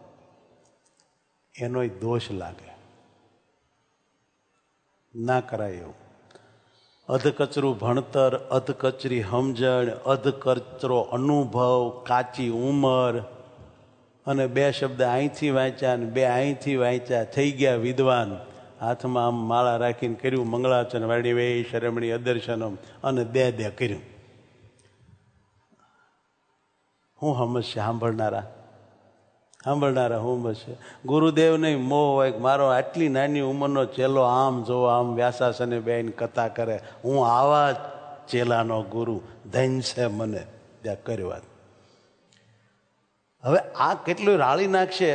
એનોય દોષ લાગે. ના કરાય એવું. અધકચરું ભણતર, અધકચરી સમજણ, અધકચરો અનુભવ, કાચી ઉંમર અને બે શબ્દ અહીંથી વાંચ્યા ને બે અહીંથી વાંચ્યા, થઈ ગયા વિદ્વાન. હાથમાં આમ માળા રાખીને કર્યું મંગળાચન વાડી વે શરમણી અદર્શનમ અને દે દે કર્યું. હું સમજશે સાંભળનારા? સાંભળનારા હું સમજશે? ગુરુદેવ નહીં મોહ હોય મારો આટલી નાની ઉંમરનો ચેલો આમ જો આમ વ્યાસાસને બેન કથા કરે, હું આવા ચેલાનો ગુરુ, ધન્ય છે મને. ત્યાં કર્યું વાત. હવે આ કેટલું રાળી નાખશે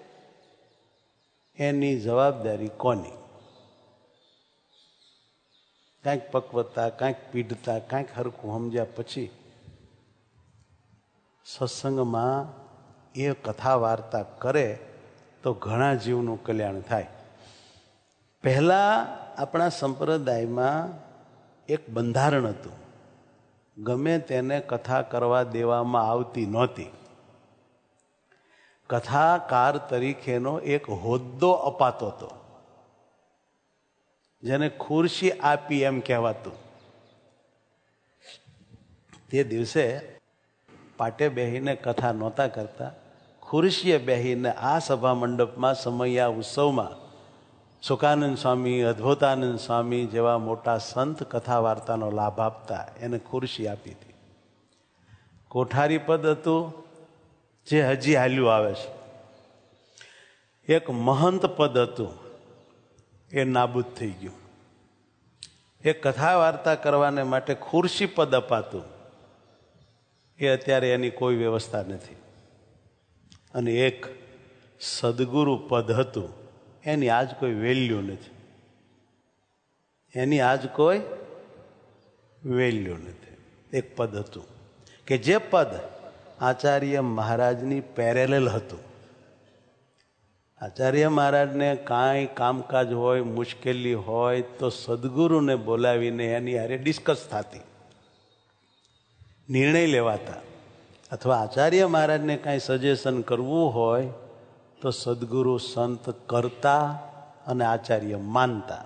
એની જવાબદારી કોની? કાંઈક પક્વતા, કાંઈક પીઢતા, કાંઈક હરખું સમજ્યા પછી સત્સંગમાં એ કથા વાર્તા કરે તો ઘણા જીવનું કલ્યાણ થાય. પહેલા આપણા સંપ્રદાયમાં એક બંધારણ હતું, ગમે તેને કથા કરવા દેવામાં આવતી નહોતી. કથાકાર તરીકેનો એક હોદ્દો અપાતો હતો, જેને ખુરશી આપી એમ કહેવાતું. તે દિવસે પાટે બેહીને કથા નહોતા કરતા, ખુરશીએ બેહીને આ સભા મંડપમાં સમયા ઉત્સવમાં સુકાનંદ સ્વામી, અદ્ભુતાનંદ સ્વામી જેવા મોટા સંત કથા વાર્તાનો લાભ આપતા, એને ખુરશી આપી હતી. કોઠારી પદ હતું જે હજી હાલ્યું આવે છે. એક મહંત પદ હતું એ નાબૂદ થઈ ગયું. એક કથા વાર્તા કરવાને માટે ખુરશી પદ અપાતું, એ અત્યારે એની કોઈ વ્યવસ્થા નથી. અને એક સદગુરુ પદ હતું, એની આજ કોઈ વેલ્યુ નથી. એની આજ કોઈ વેલ્યુ નથી. એક પદ હતું કે જે પદ આચાર્ય મહારાજની પેરેલલ હતું. આચાર્ય મહારાજને કાંઈ કામકાજ હોય, મુશ્કેલી હોય તો સદગુરુને બોલાવીને એની હારે ડિસ્કસ થતી, નિર્ણય લેવાતા. અથવા આચાર્ય મહારાજને કાંઈ સજેશન કરવું હોય તો સદગુરુ સંત કરતા અને આચાર્ય માનતા.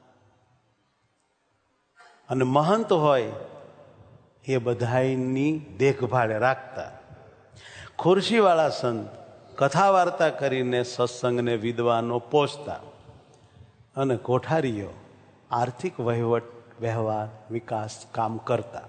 અને મહંત હોય એ બધાની દેખભાળ રાખતા. ખુરશીવાળા સંત કથા વાર્તા કરીને સત્સંગને વિદ્વાનો પોષતા, અને કોઠારીઓ આર્થિક વહીવટ, વ્યવહાર, વિકાસ કામ કરતા.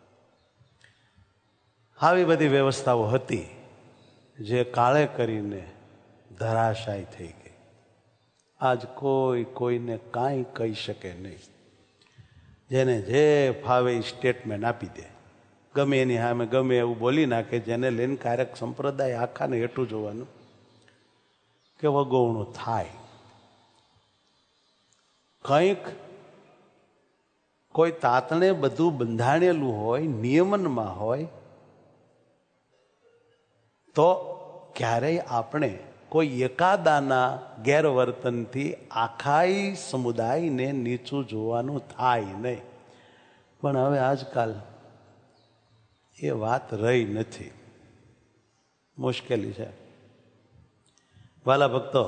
આવી બધી વ્યવસ્થાઓ હતી જે કાળે કરીને ધરાશાયી થઈ ગઈ. આજ કોઈ કોઈને કાંઈ કહી શકે નહીં. જેને જે ફાવે એ સ્ટેટમેન્ટ આપી દે, ગમે એની સામે ગમે એવું બોલી નાખે, જેને લઈને કાર્યક સંપ્રદાય આખાને એટલું જોવાનું કે વગોવણું થાય. કંઈક કોઈ તાતણે બધું બંધાણેલું હોય, નિયમનમાં હોય, તો ક્યારેય આપણે કોઈ એકાદાના ગેરવર્તનથી આખાય સમુદાયને નીચું જોવાનું થાય નહીં. પણ હવે આજકાલ એ વાત રહી નથી. મુશ્કેલી છે. વાલા ભક્તો,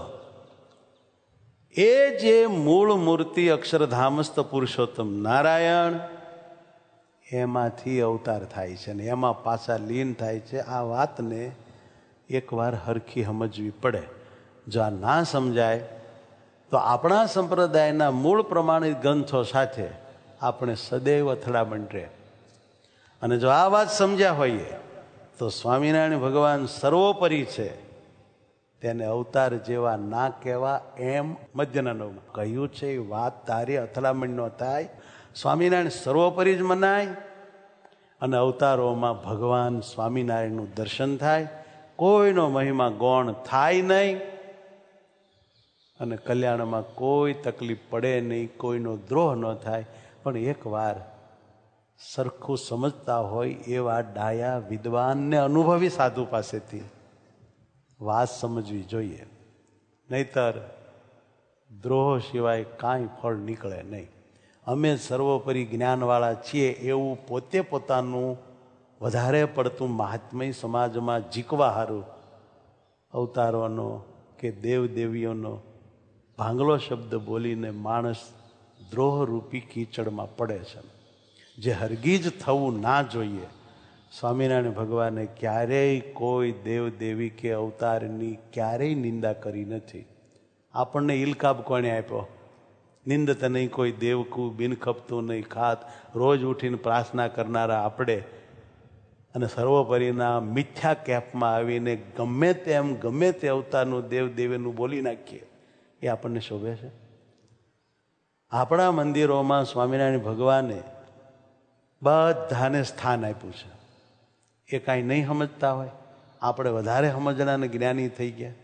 એ જે મૂળ મૂર્તિ અક્ષરધામસ્થ પુરુષોત્તમ નારાયણ, એમાંથી અવતાર થાય છે ને એમાં પાછા લીન થાય છે. આ વાતને એકવાર હરખી સમજવી પડે. જો આ ના સમજાય તો આપણા સંપ્રદાયના મૂળ પ્રમાણિત ગ્રંથો સાથે આપણે સદૈવ અથડામણ રહે. અને જો આ વાત સમજ્યા હોઈએ તો સ્વામિનારાયણ ભગવાન સર્વોપરી છે, તેને અવતાર જેવા ના કહેવા એમ મધ્યના નવમાં કહ્યું છે. એ વાત તારી અથડામણ ન થાય. સ્વામિનારાયણ સર્વોપરી જ મનાય અને અવતારોમાં ભગવાન સ્વામિનારાયણનું દર્શન થાય. કોઈનો મહિમા ગૌણ થાય નહીં અને કલ્યાણમાં કોઈ તકલીફ પડે નહીં, કોઈનો દ્રોહ ન થાય. પણ એકવાર સરખું સમજતા હોય એવા ડાયા વિદ્વાનને અનુભવી સાધુ પાસેથી વાત સમજવી જોઈએ. નહીતર દ્રોહ સિવાય કાંઈ ફળ નીકળે નહીં. અમે સર્વોપરી જ્ઞાનવાળા છીએ એવું પોતે પોતાનું વધારે પડતું મહાત્મય સમાજમાં જીકવા હારું અવતારોનો કે દેવદેવીઓનો ભાંગલો શબ્દ બોલીને માણસ દ્રોહરૂપી કીચડમાં પડે છે, જે હરગીજ થવું ના જોઈએ. સ્વામિનારાયણ ભગવાને ક્યારેય કોઈ દેવદેવી કે અવતારની ક્યારેય નિંદા કરી નથી. આપણને ઇલકાબ કોણે આપ્યો? નિંદત નહીં કોઈ દેવકું, બિન ખપતું નહીં ખાત, રોજ ઉઠીને પ્રાર્થના કરનારા આપણે અને સર્વોપરીના મિથ્યા કેપમાં આવીને ગમે તેમ ગમે તે અવતારનું દેવદેવીનું બોલી નાખીએ, એ આપણને શોભે છે? આપણા મંદિરોમાં સ્વામિનારાયણ ભગવાને બધાને સ્થાન આપ્યું છે. એ કાંઈ નહીં સમજતા હોય, આપણે વધારે સમજણાને જ્ઞાની થઈ ગયા.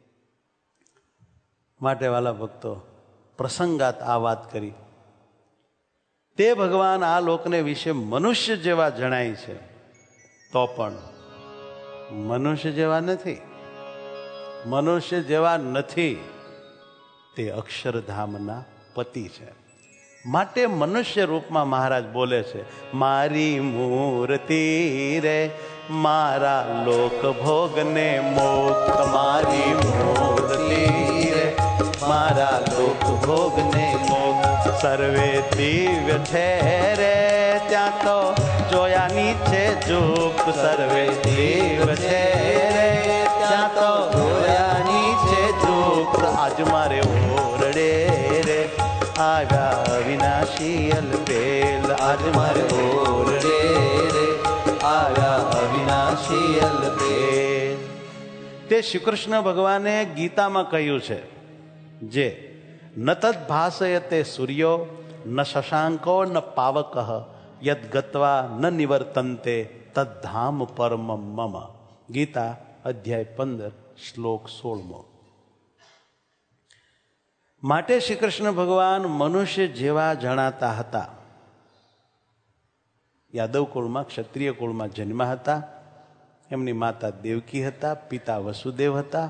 માટે વાલા ભક્તો, પ્રસંગાત આ વાત કરી. તે ભગવાન આ લોકને વિશે મનુષ્ય જેવા જણાય છે, તો પણ મનુષ્ય જેવા નથી. મનુષ્ય જેવા નથી, તે અક્ષરધામના પતિ છે. માટે મનુષ્ય રૂપમાં મહારાજ બોલે છે, મારી મૂર્તિ રે મારા લોક ભોગને મોક્ષ. મારી મૂર્તિ રે મારા લોક ભોગને મોક્ષ. સર્વે દિવ્ય છે રે ત્યાં તો જોયાની છે ચૂપ. સર્વે દિવ્ય છે રે ત્યાં તો જોયાની છે ચૂપ. આજ મારે ઓરડે રે આવ્યા અવિનાશી અલબેલ. આજ મારે ઓરડે રે આવ્યા અવિનાશી અલબેલ. તે શ્રી કૃષ્ણ ભગવાને ગીતામાં કહ્યું છે, જે ન તદ ભાસયતે સૂર્યો ન શશાંકો ન પાવક યદ ગત્વા ન નિવર્તન્તે તદ્ધામ પરમ મમ. ગીતા અધ્યાય પંદર શ્લોક સોળમો. માટે શ્રી કૃષ્ણ ભગવાન મનુષ્ય જેવા જણાતા હતા. યાદવ કુળમાં, ક્ષત્રિય કુળમાં જન્મ્યા હતા. એમની માતા દેવકી હતા, પિતા વસુદેવ હતા.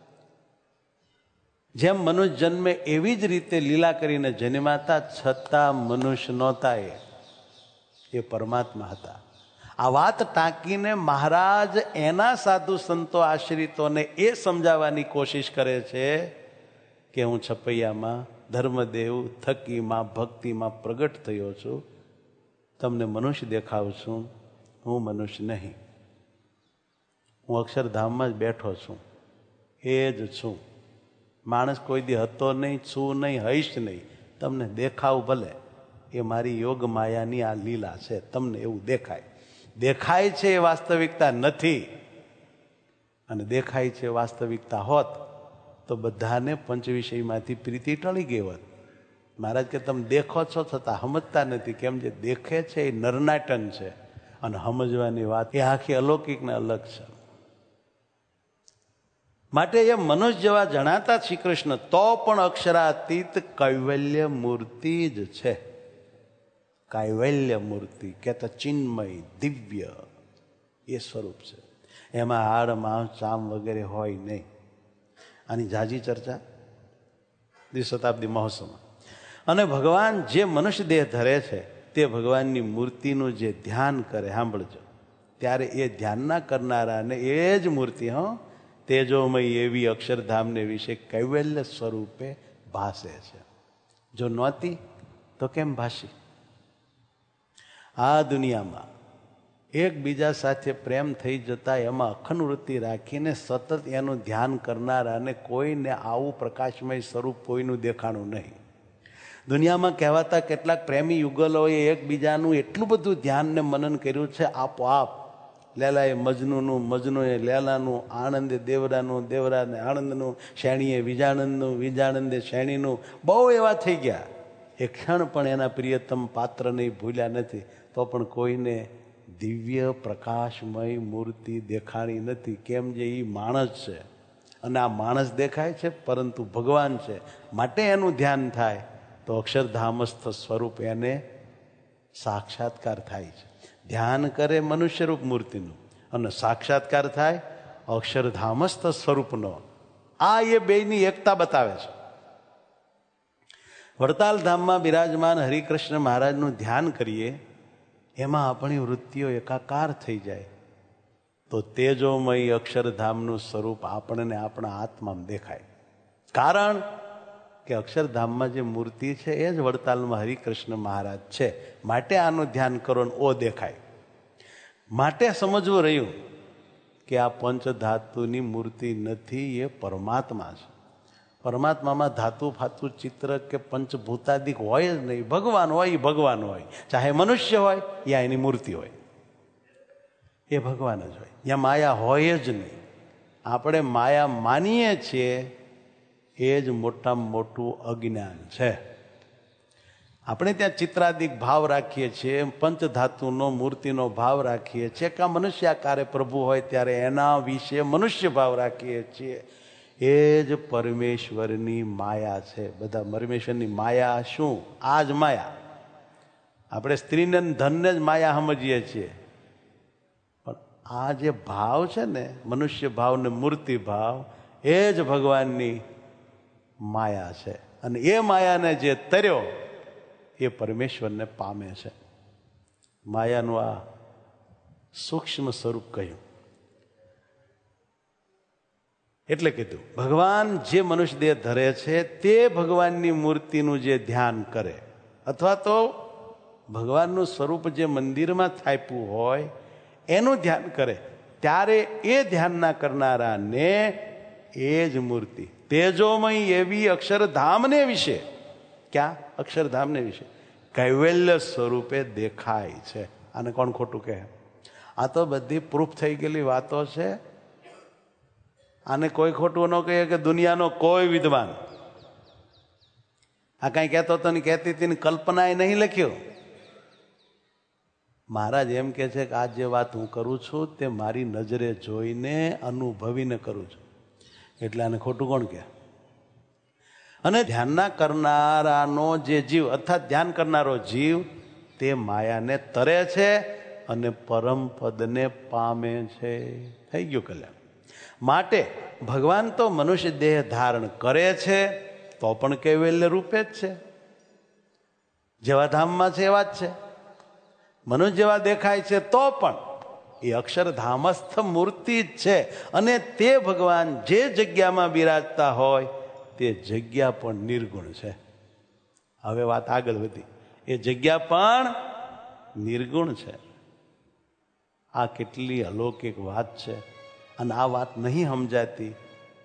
જેમ મનુષ્ય જન્મે એવી જ રીતે લીલા કરીને જન્મ્યા હતા, છતાં મનુષ્ય નહોતા, એ એ પરમાત્મા હતા. આ વાત ટાંકીને મહારાજ એના સાધુ સંતો આશ્રિતોને એ સમજાવવાની કોશિશ કરે છે કે હું છપૈયામાં ધર્મદેવ થકીમાં ભક્તિમાં પ્રગટ થયો છું. તમને મનુષ્ય દેખાવું છું, હું મનુષ્ય નહીં. હું અક્ષરધામમાં જ બેઠો છું, એ જ છું. માણસ કોઈ દી હતો નહીં, છું નહીં, હઈશ નહીં. તમને દેખાવ ભલે, એ મારી યોગ માયાની આ લીલા છે. તમને એવું દેખાય. દેખાય છે એ વાસ્તવિકતા નથી. અને દેખાય છે વાસ્તવિકતા હોત તો બધાને પંચવિષયમાંથી પ્રીતિ ટળી ગઈ હોત. મહારાજ કે તમે દેખો છો છતાં સમજતા નથી. કેમ? જે દેખે છે એ નરનાટન છે, અને સમજવાની વાત એ આખી અલૌકિક ને અલગ છે. માટે એ મનુષ્ય જેવા જણાતા શ્રી કૃષ્ણ, તો પણ અક્ષરાતીત કૈવલ્ય મૂર્તિ જ છે. કૈવલ્ય મૂર્તિ કહેતા ચિન્મય દિવ્ય એ સ્વરૂપ છે. એમાં હાડ માંસ ચામ વગેરે હોય નહીં. આની ઝાઝી ચર્ચા દ્વિશતાબ્દી મહોત્સવમાં. અને ભગવાન જે મનુષ્ય દેહ ધરે છે તે ભગવાનની મૂર્તિનું જે ધ્યાન કરે, સાંભળજો, ત્યારે એ ધ્યાનના કરનારાને એ જ મૂર્તિ હો તેજોમય એવી અક્ષરધામને વિશે કૈવલ્ય સ્વરૂપે ભાસે છે. જો નહોતી તો કેમ ભાષી? આ દુનિયામાં એકબીજા સાથે પ્રેમ થઈ જતા એમાં અખંડ વૃત્તિ રાખીને સતત એનું ધ્યાન કરનારાને કોઈને આવું પ્રકાશમય સ્વરૂપ કોઈનું દેખાણું નહીં. દુનિયામાં કહેવાતા કેટલાક પ્રેમી યુગલોએ એકબીજાનું એટલું બધું ધ્યાન ને મનન કર્યું છે, આપોઆપ લેલાએ મજનુનું, મજનુએ લેલાનું, આનંદે દેવરાનું, દેવરાને આનંદનું, શેણીએ વિજાનંદનું, વિજાનંદે શેણીનું બહુ એવા થઈ ગયા. એ ક્ષણ પણ એના પ્રિયતમ પાત્રને ભૂલ્યા નથી. તો પણ કોઈને દિવ્ય પ્રકાશમય મૂર્તિ દેખાણી નથી. કેમ? જે એ માણસ છે, અને આ માણસ દેખાય છે પરંતુ ભગવાન છે. માટે એનું ધ્યાન થાય તો અક્ષરધામસ્થ સ્વરૂપ એને સાક્ષાત્કાર થાય છે. ધ્યાન કરે મનુષ્યરૂપ મૂર્તિનું અને સાક્ષાત્કાર થાય અક્ષરધામસ્થ સ્વરૂપનો. આ એ બેયની એકતા બતાવે છે. વડતાલ ધામમાં બિરાજમાન હરિકૃષ્ણ મહારાજનું ધ્યાન કરીએ, એમાં આપણી વૃત્તિઓ એકાકાર થઈ જાય તો તેજોમય અક્ષરધામનું સ્વરૂપ આપણને આપણા આત્મામાં દેખાય. કારણ કે અક્ષરધામમાં જે મૂર્તિ છે એ જ વડતાલમાં હરિકૃષ્ણ મહારાજ છે. માટે આનું ધ્યાન કરો ને ઓ દેખાય. માટે સમજવું રહ્યું કે આ પંચધાતુની મૂર્તિ નથી, એ પરમાત્મા છે. પરમાત્મામાં ધાતુ ફાતુ ચિત્ર કે પંચભૂતાદિક હોય જ નહીં. ભગવાન હોય એ ભગવાન હોય, ચાહે મનુષ્ય હોય યા એની મૂર્તિ હોય, એ ભગવાન જ હોય. યા માયા હોય જ નહીં. આપણે માયા માનીએ છીએ એ જ મોટામાં મોટું અજ્ઞાન છે. આપણે ત્યાં ચિત્રાદિક ભાવ રાખીએ છીએ, પંચધાતુનો મૂર્તિનો ભાવ રાખીએ છીએ, કે મનુષ્યાકારે પ્રભુ હોય ત્યારે એના વિશે મનુષ્ય ભાવ રાખીએ છીએ. એ જ પરમેશ્વરની માયા છે. બધા પરમેશ્વરની માયા શું? આ જ માયા. આપણે સ્ત્રીને ધનને જ માયા સમજીએ છીએ, પણ આ જે ભાવ છે ને, મનુષ્ય ભાવ ને મૂર્તિ ભાવ, એ જ ભગવાનની માયા છે. અને એ માયાને જે તર્યો એ પરમેશ્વરને પામે છે. માયાનું આ સૂક્ષ્મ સ્વરૂપ કહ્યું. એટલે કીધું ભગવાન જે મનુષ્ય દેહ ધરે છે તે ભગવાનની મૂર્તિનું જે ધ્યાન કરે, અથવા તો ભગવાનનું સ્વરૂપ જે મંદિરમાં થાપ્યું હોય એનું ધ્યાન કરે, ત્યારે એ ધ્યાનના કરનારાને એ જ મૂર્તિ તેજોમય એવી અક્ષરધામને વિશે, ક્યાં? અક્ષરધામને વિશે કૈવલ્ય સ્વરૂપે દેખાય છે. આને કોણ ખોટું કહે? આ તો બધી પ્રૂફ થઈ ગયેલી વાતો છે. આને કોઈ ખોટું ન કહે કે દુનિયાનો કોઈ વિદ્વાન આ કઈ કહેતો તો કહેતી હતી, કલ્પનાએ નહીં લખ્યો. મહારાજ એમ કે છે કે આ જે વાત હું કરું છું તે મારી નજરે જોઈને અનુભવીને કરું છું, એટલે આને ખોટું કોણ કહે? અને ધ્યાનના કરનારાનો જે જીવ અર્થાત ધ્યાન કરનારો જીવ તે માયાને તરે છે અને પરમ પદને પામે છે. થઈ ગયું કલ્યાણ. માટે ભગવાન તો મનુષ્ય દેહ ધારણ કરે છે તો પણ કૈવલ્ય રૂપે જ છે. જેવા ધામમાં છે એવા જ છે. મનુષ્ય જેવા દેખાય છે તો પણ એ અક્ષરધામસ્થ મૂર્તિ જ છે. અને તે ભગવાન જે જગ્યામાં બિરાજતા હોય તે જગ્યા પણ નિર્ગુણ છે. હવે વાત આગળ વધી. એ જગ્યા પણ નિર્ગુણ છે. આ કેટલી અલૌકિક વાત છે. અને આ વાત નહીં સમજાતી,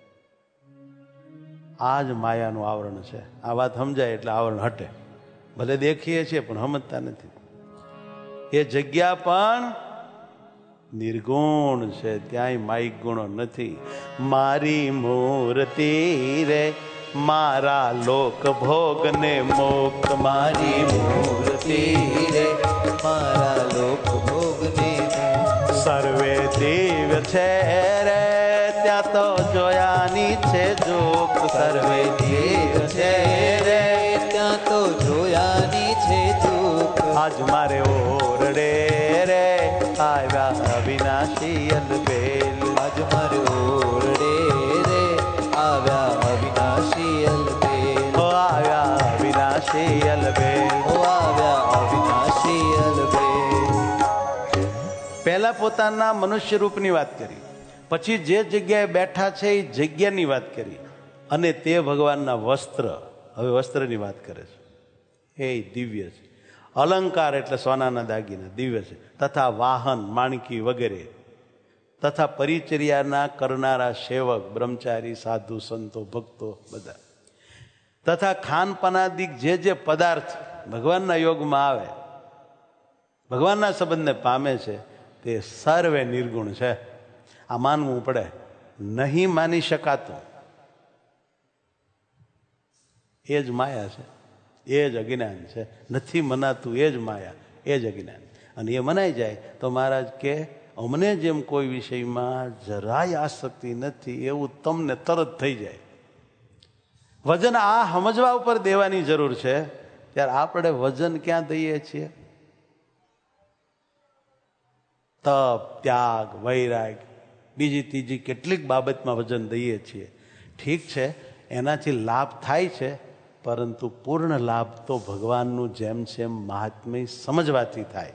આ જ માયાનું આવરણ છે. આ વાત સમજાય એટલે આવરણ હટે. ભલે દેખીએ છીએ પણ સમજતા નથી. એ જગ્યા પણ નિર્ગુણ છે, ત્યાંય માઇક ગુણો નથી. મારી મૂર્તિ રે મારા લોક ભોગ ને મોક્ષ, મારી મૂર્તિ રે મારા લોક ભોગ ને સર્વે દિવ્ય છે રે ત્યાં તો જોયાની છે જોક. સર્વે દિવ્ય છે રે ત્યાં તો જોયાની છે જોક. આજ મારે ઓરડે રે આવ્યા અવિનાશી અલબેલ. આજ મારે ઓરડે રે આવ્યા અવિનાશી અલબેલ. ઓ આવ્યા અવિનાશી અલબેલ. ઓ આવ્યા અવિનાશી અલબેલ. પહેલા પોતાના મનુષ્ય રૂપની વાત કરી, પછી જે જગ્યાએ બેઠા છે એ જગ્યાની વાત કરી, અને તે ભગવાનના વસ્ત્ર, હવે વસ્ત્રની વાત કરે છે. એ દિવ્ય છે. અલંકાર એટલે સોનાના દાગીના દિવ્ય છે, તથા વાહન માણકી વગેરે, તથા પરિચર્યાના કરનારા સેવક બ્રહ્મચારી સાધુ સંતો ભક્તો બધા, તથા ખાનપાનાદિક જે જે પદાર્થ ભગવાનના યોગમાં આવે, ભગવાનના સંબંધને પામે છે, તે સર્વે નિર્ગુણ છે. આ માનવું પડે. નહીં માની શકાતું. એ જ માયા છે, એ જ અજ્ઞાન છે. નથી મનાતું એ જ માયા, એ જ અજ્ઞાન. અને એ મનાઈ જાય તો મહારાજ કે અમને જેમ કોઈ વિષયમાં જરાય આસક્તિ નથી એવું તમને તરત થઈ જાય. વજન આ સમજવા ઉપર દેવાની જરૂર છે. ત્યારે આપણે વજન ક્યાં દઈએ છીએ? તપ, ત્યાગ, વૈરાગ, બીજી ત્રીજી કેટલીક બાબતમાં વજન દઈએ છીએ. ઠીક છે, એનાથી લાભ થાય છે, પરંતુ પૂર્ણ લાભ તો ભગવાનનું જેમ જેમ મહાત્મ્ય સમજવાથી થાય.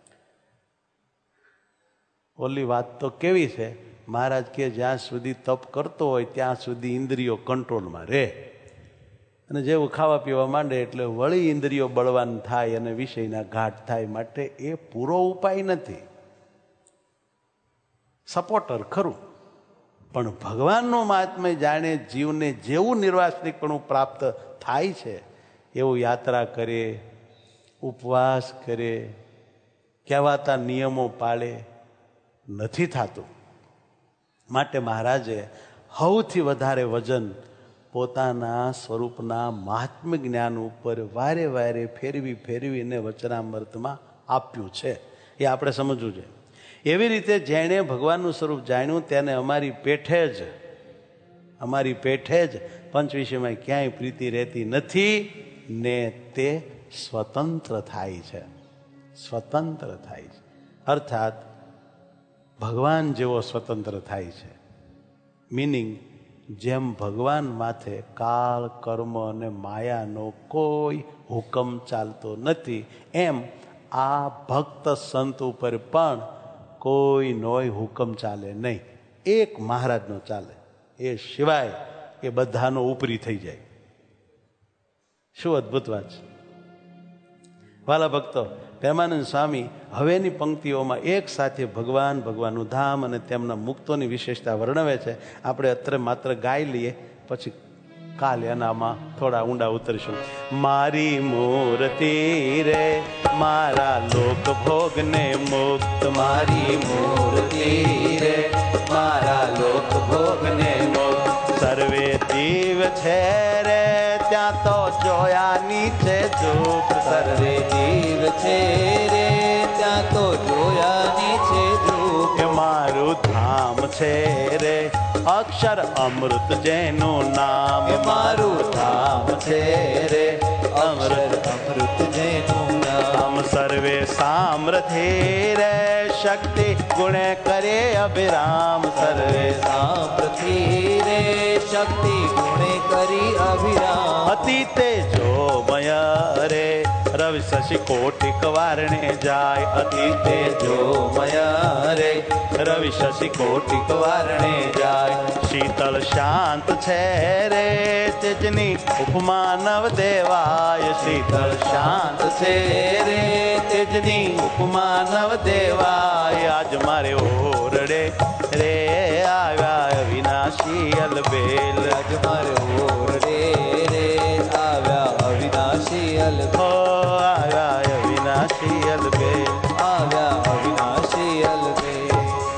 ઓલી વાત તો કેવી છે, મહારાજ કે જ્યાં સુધી તપ કરતો હોય ત્યાં સુધી ઇન્દ્રિયો કંટ્રોલમાં રહે, અને જેવું ખાવા પીવા માંડે એટલે વળી ઇન્દ્રિયો બળવાન થાય અને વિષયના ઘાટ થાય. માટે એ પૂરો ઉપાય નથી, સપોર્ટર ખરું, પણ ભગવાનનું મહાત્મ્ય જાણે જીવને જેવું નિર્વાસનિકપણું પ્રાપ્ત થાય છે એવું યાત્રા કરે, ઉપવાસ કરે, કહેવાતા નિયમો પાળે નથી થતું. માટે મહારાજે સૌથી વધારે વજન પોતાના સ્વરૂપના મહાત્મ્ય જ્ઞાન ઉપર વારે વારે ફેરવી ફેરવીને વચનામૃતમાં આપ્યું છે. એ આપણે સમજવું છે. એવી રીતે જેણે ભગવાનનું સ્વરૂપ જાણ્યું તેને અમારી પેઠે જ અમારી પેઠે જ પંચવિષયમાં ક્યાંય પ્રીતિ રહેતી નથી ને તે સ્વતંત્ર થાય છે. સ્વતંત્ર થાય છે અર્થાત ભગવાન જેવો સ્વતંત્ર થાય છે. મિનિંગ, જેમ ભગવાન માથે કાળ, કર્મ અને માયાનો કોઈ હુકમ ચાલતો નથી, એમ આ ભક્ત સંત ઉપર પણ કોઈ નોય હુકમ ચાલે નહીં. એક મહારાજનો ચાલે, એ સિવાય એ બધાનો ઉપરી થઈ જાય. શું અદ્ભુત વાત છે વાલા ભક્તો. પ્રેમાનંદ સ્વામી હવેની પંક્તિઓમાં એક સાથે ભગવાન, ભગવાનનું ધામ અને તેમના મુક્તોની વિશેષતા વર્ણવે છે. આપણે અત્રે માત્ર ગાઈ લઈએ, પછી કાલે એનામાં થોડા ઊંડા ઉતરશું. મારી મૂર્તિ રે મારા લોક ભોગને મુક્ત, મારી મૂર્તિ રે મારા લોક ભોગને મુક્ત. સર્વે જીવ છે રે ત્યાં તો જોયાની છે ચૂપ, સર્વે જીવ છે રે ત્યાં તો જોયાની છે ચૂપ. એ મારું ધામ છે રે અક્ષર અમૃત જેનું નામ, એ મારું ધામ છે રે અમૃત અમૃત જેનું નામ. સર્વે સામ્રથી રે શક્તિ ગુણે કરે અભિરામ, સર્વે સામ્રથી રે શક્તિ ગુણે કરી અભિરામ. અતિ તેજોમય રે રવિ શશી કોટિક વારણે જાય, અતિ તેજોમય રે રવિ શશી કોટિક વારણે જાય. શીતળ શાંત છે રે તેજની ઉપમા નવ દેવાય, શીતળ શાંત છે રે તેજની ઉપમા નવ દેવાય. આજ મારે ઓરડે રે આવ્યા અવિનાશી અલબેલ, આજ મારે ઓરડે રે આવ્યા અવિનાશી અલબેલ, આવ્યા અવિનાશી અલબેલ, આવ્યા અવિનાશી અલબેલ.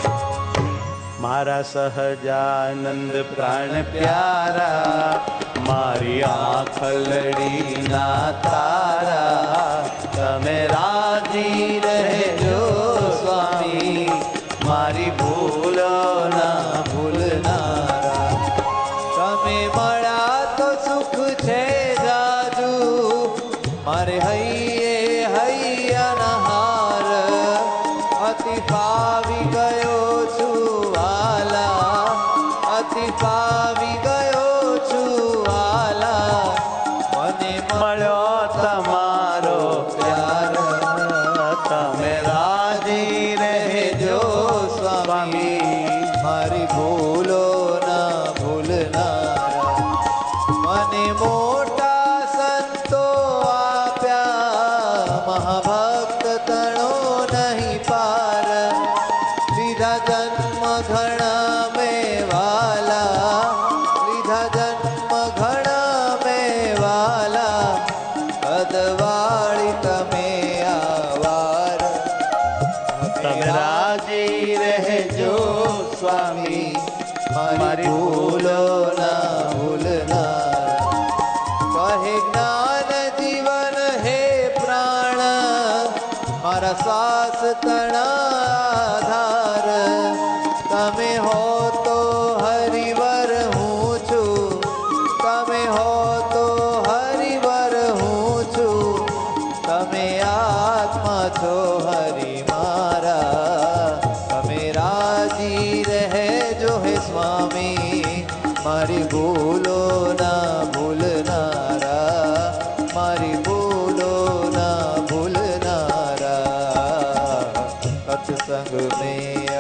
મારા સહજાનંદ પ્રાણ પ્યારા, મારી આંખલડી ના તારા, તમે રાજી રહેજો સ્વામી, મારી ભૂલો ના ભૂલનારા. તમે મળ્યા તો સુખ છે જાજુ, મારે હૈયે હૈયા હાર. અતિ પાવી ગયો છું વાલા, અતિ પાવી ગયો છું વાલા, મને મળ્યો તમારો પ્યાર. તમે રાજી રહેજો સ્વામી, મારી ભૂલો ના ભૂલનારા. મને મોટા સંતો આપ્યા, મહાભક્ત તણો નહીં પાર. લીધા જન્મ ઘણા મેં વાલા, લીધા જન્મ ઘણા મેં વાલા, અદવાળી તમે આવાર. તમે રાજી રહેજો સ્વામી, મારી ભૂલો ના ભૂલનારા. કહે જ્ઞાન જીવન હે પ્રાણ, મારા શ્વાસ તણાધાર. તમે હો તો હરિવર હું છું, તમે હો તો હરિવર હું છું. તમે આત્મા છો હરિ મારા, તમે રાજી રહેજો હે સ્વામી, મારી ભૂલો ના ભૂલનારા.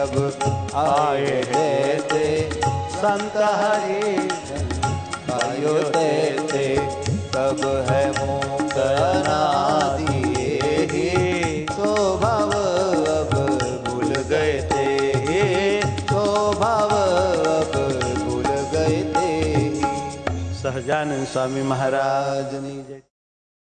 अब आए देते संत हरि आयो देते तब है मुक्त अनादि ही तो भाव अब भूल गए थे तो भाव अब भूल गए थे। सहजानंद स्वामी महाराज राजनी जय।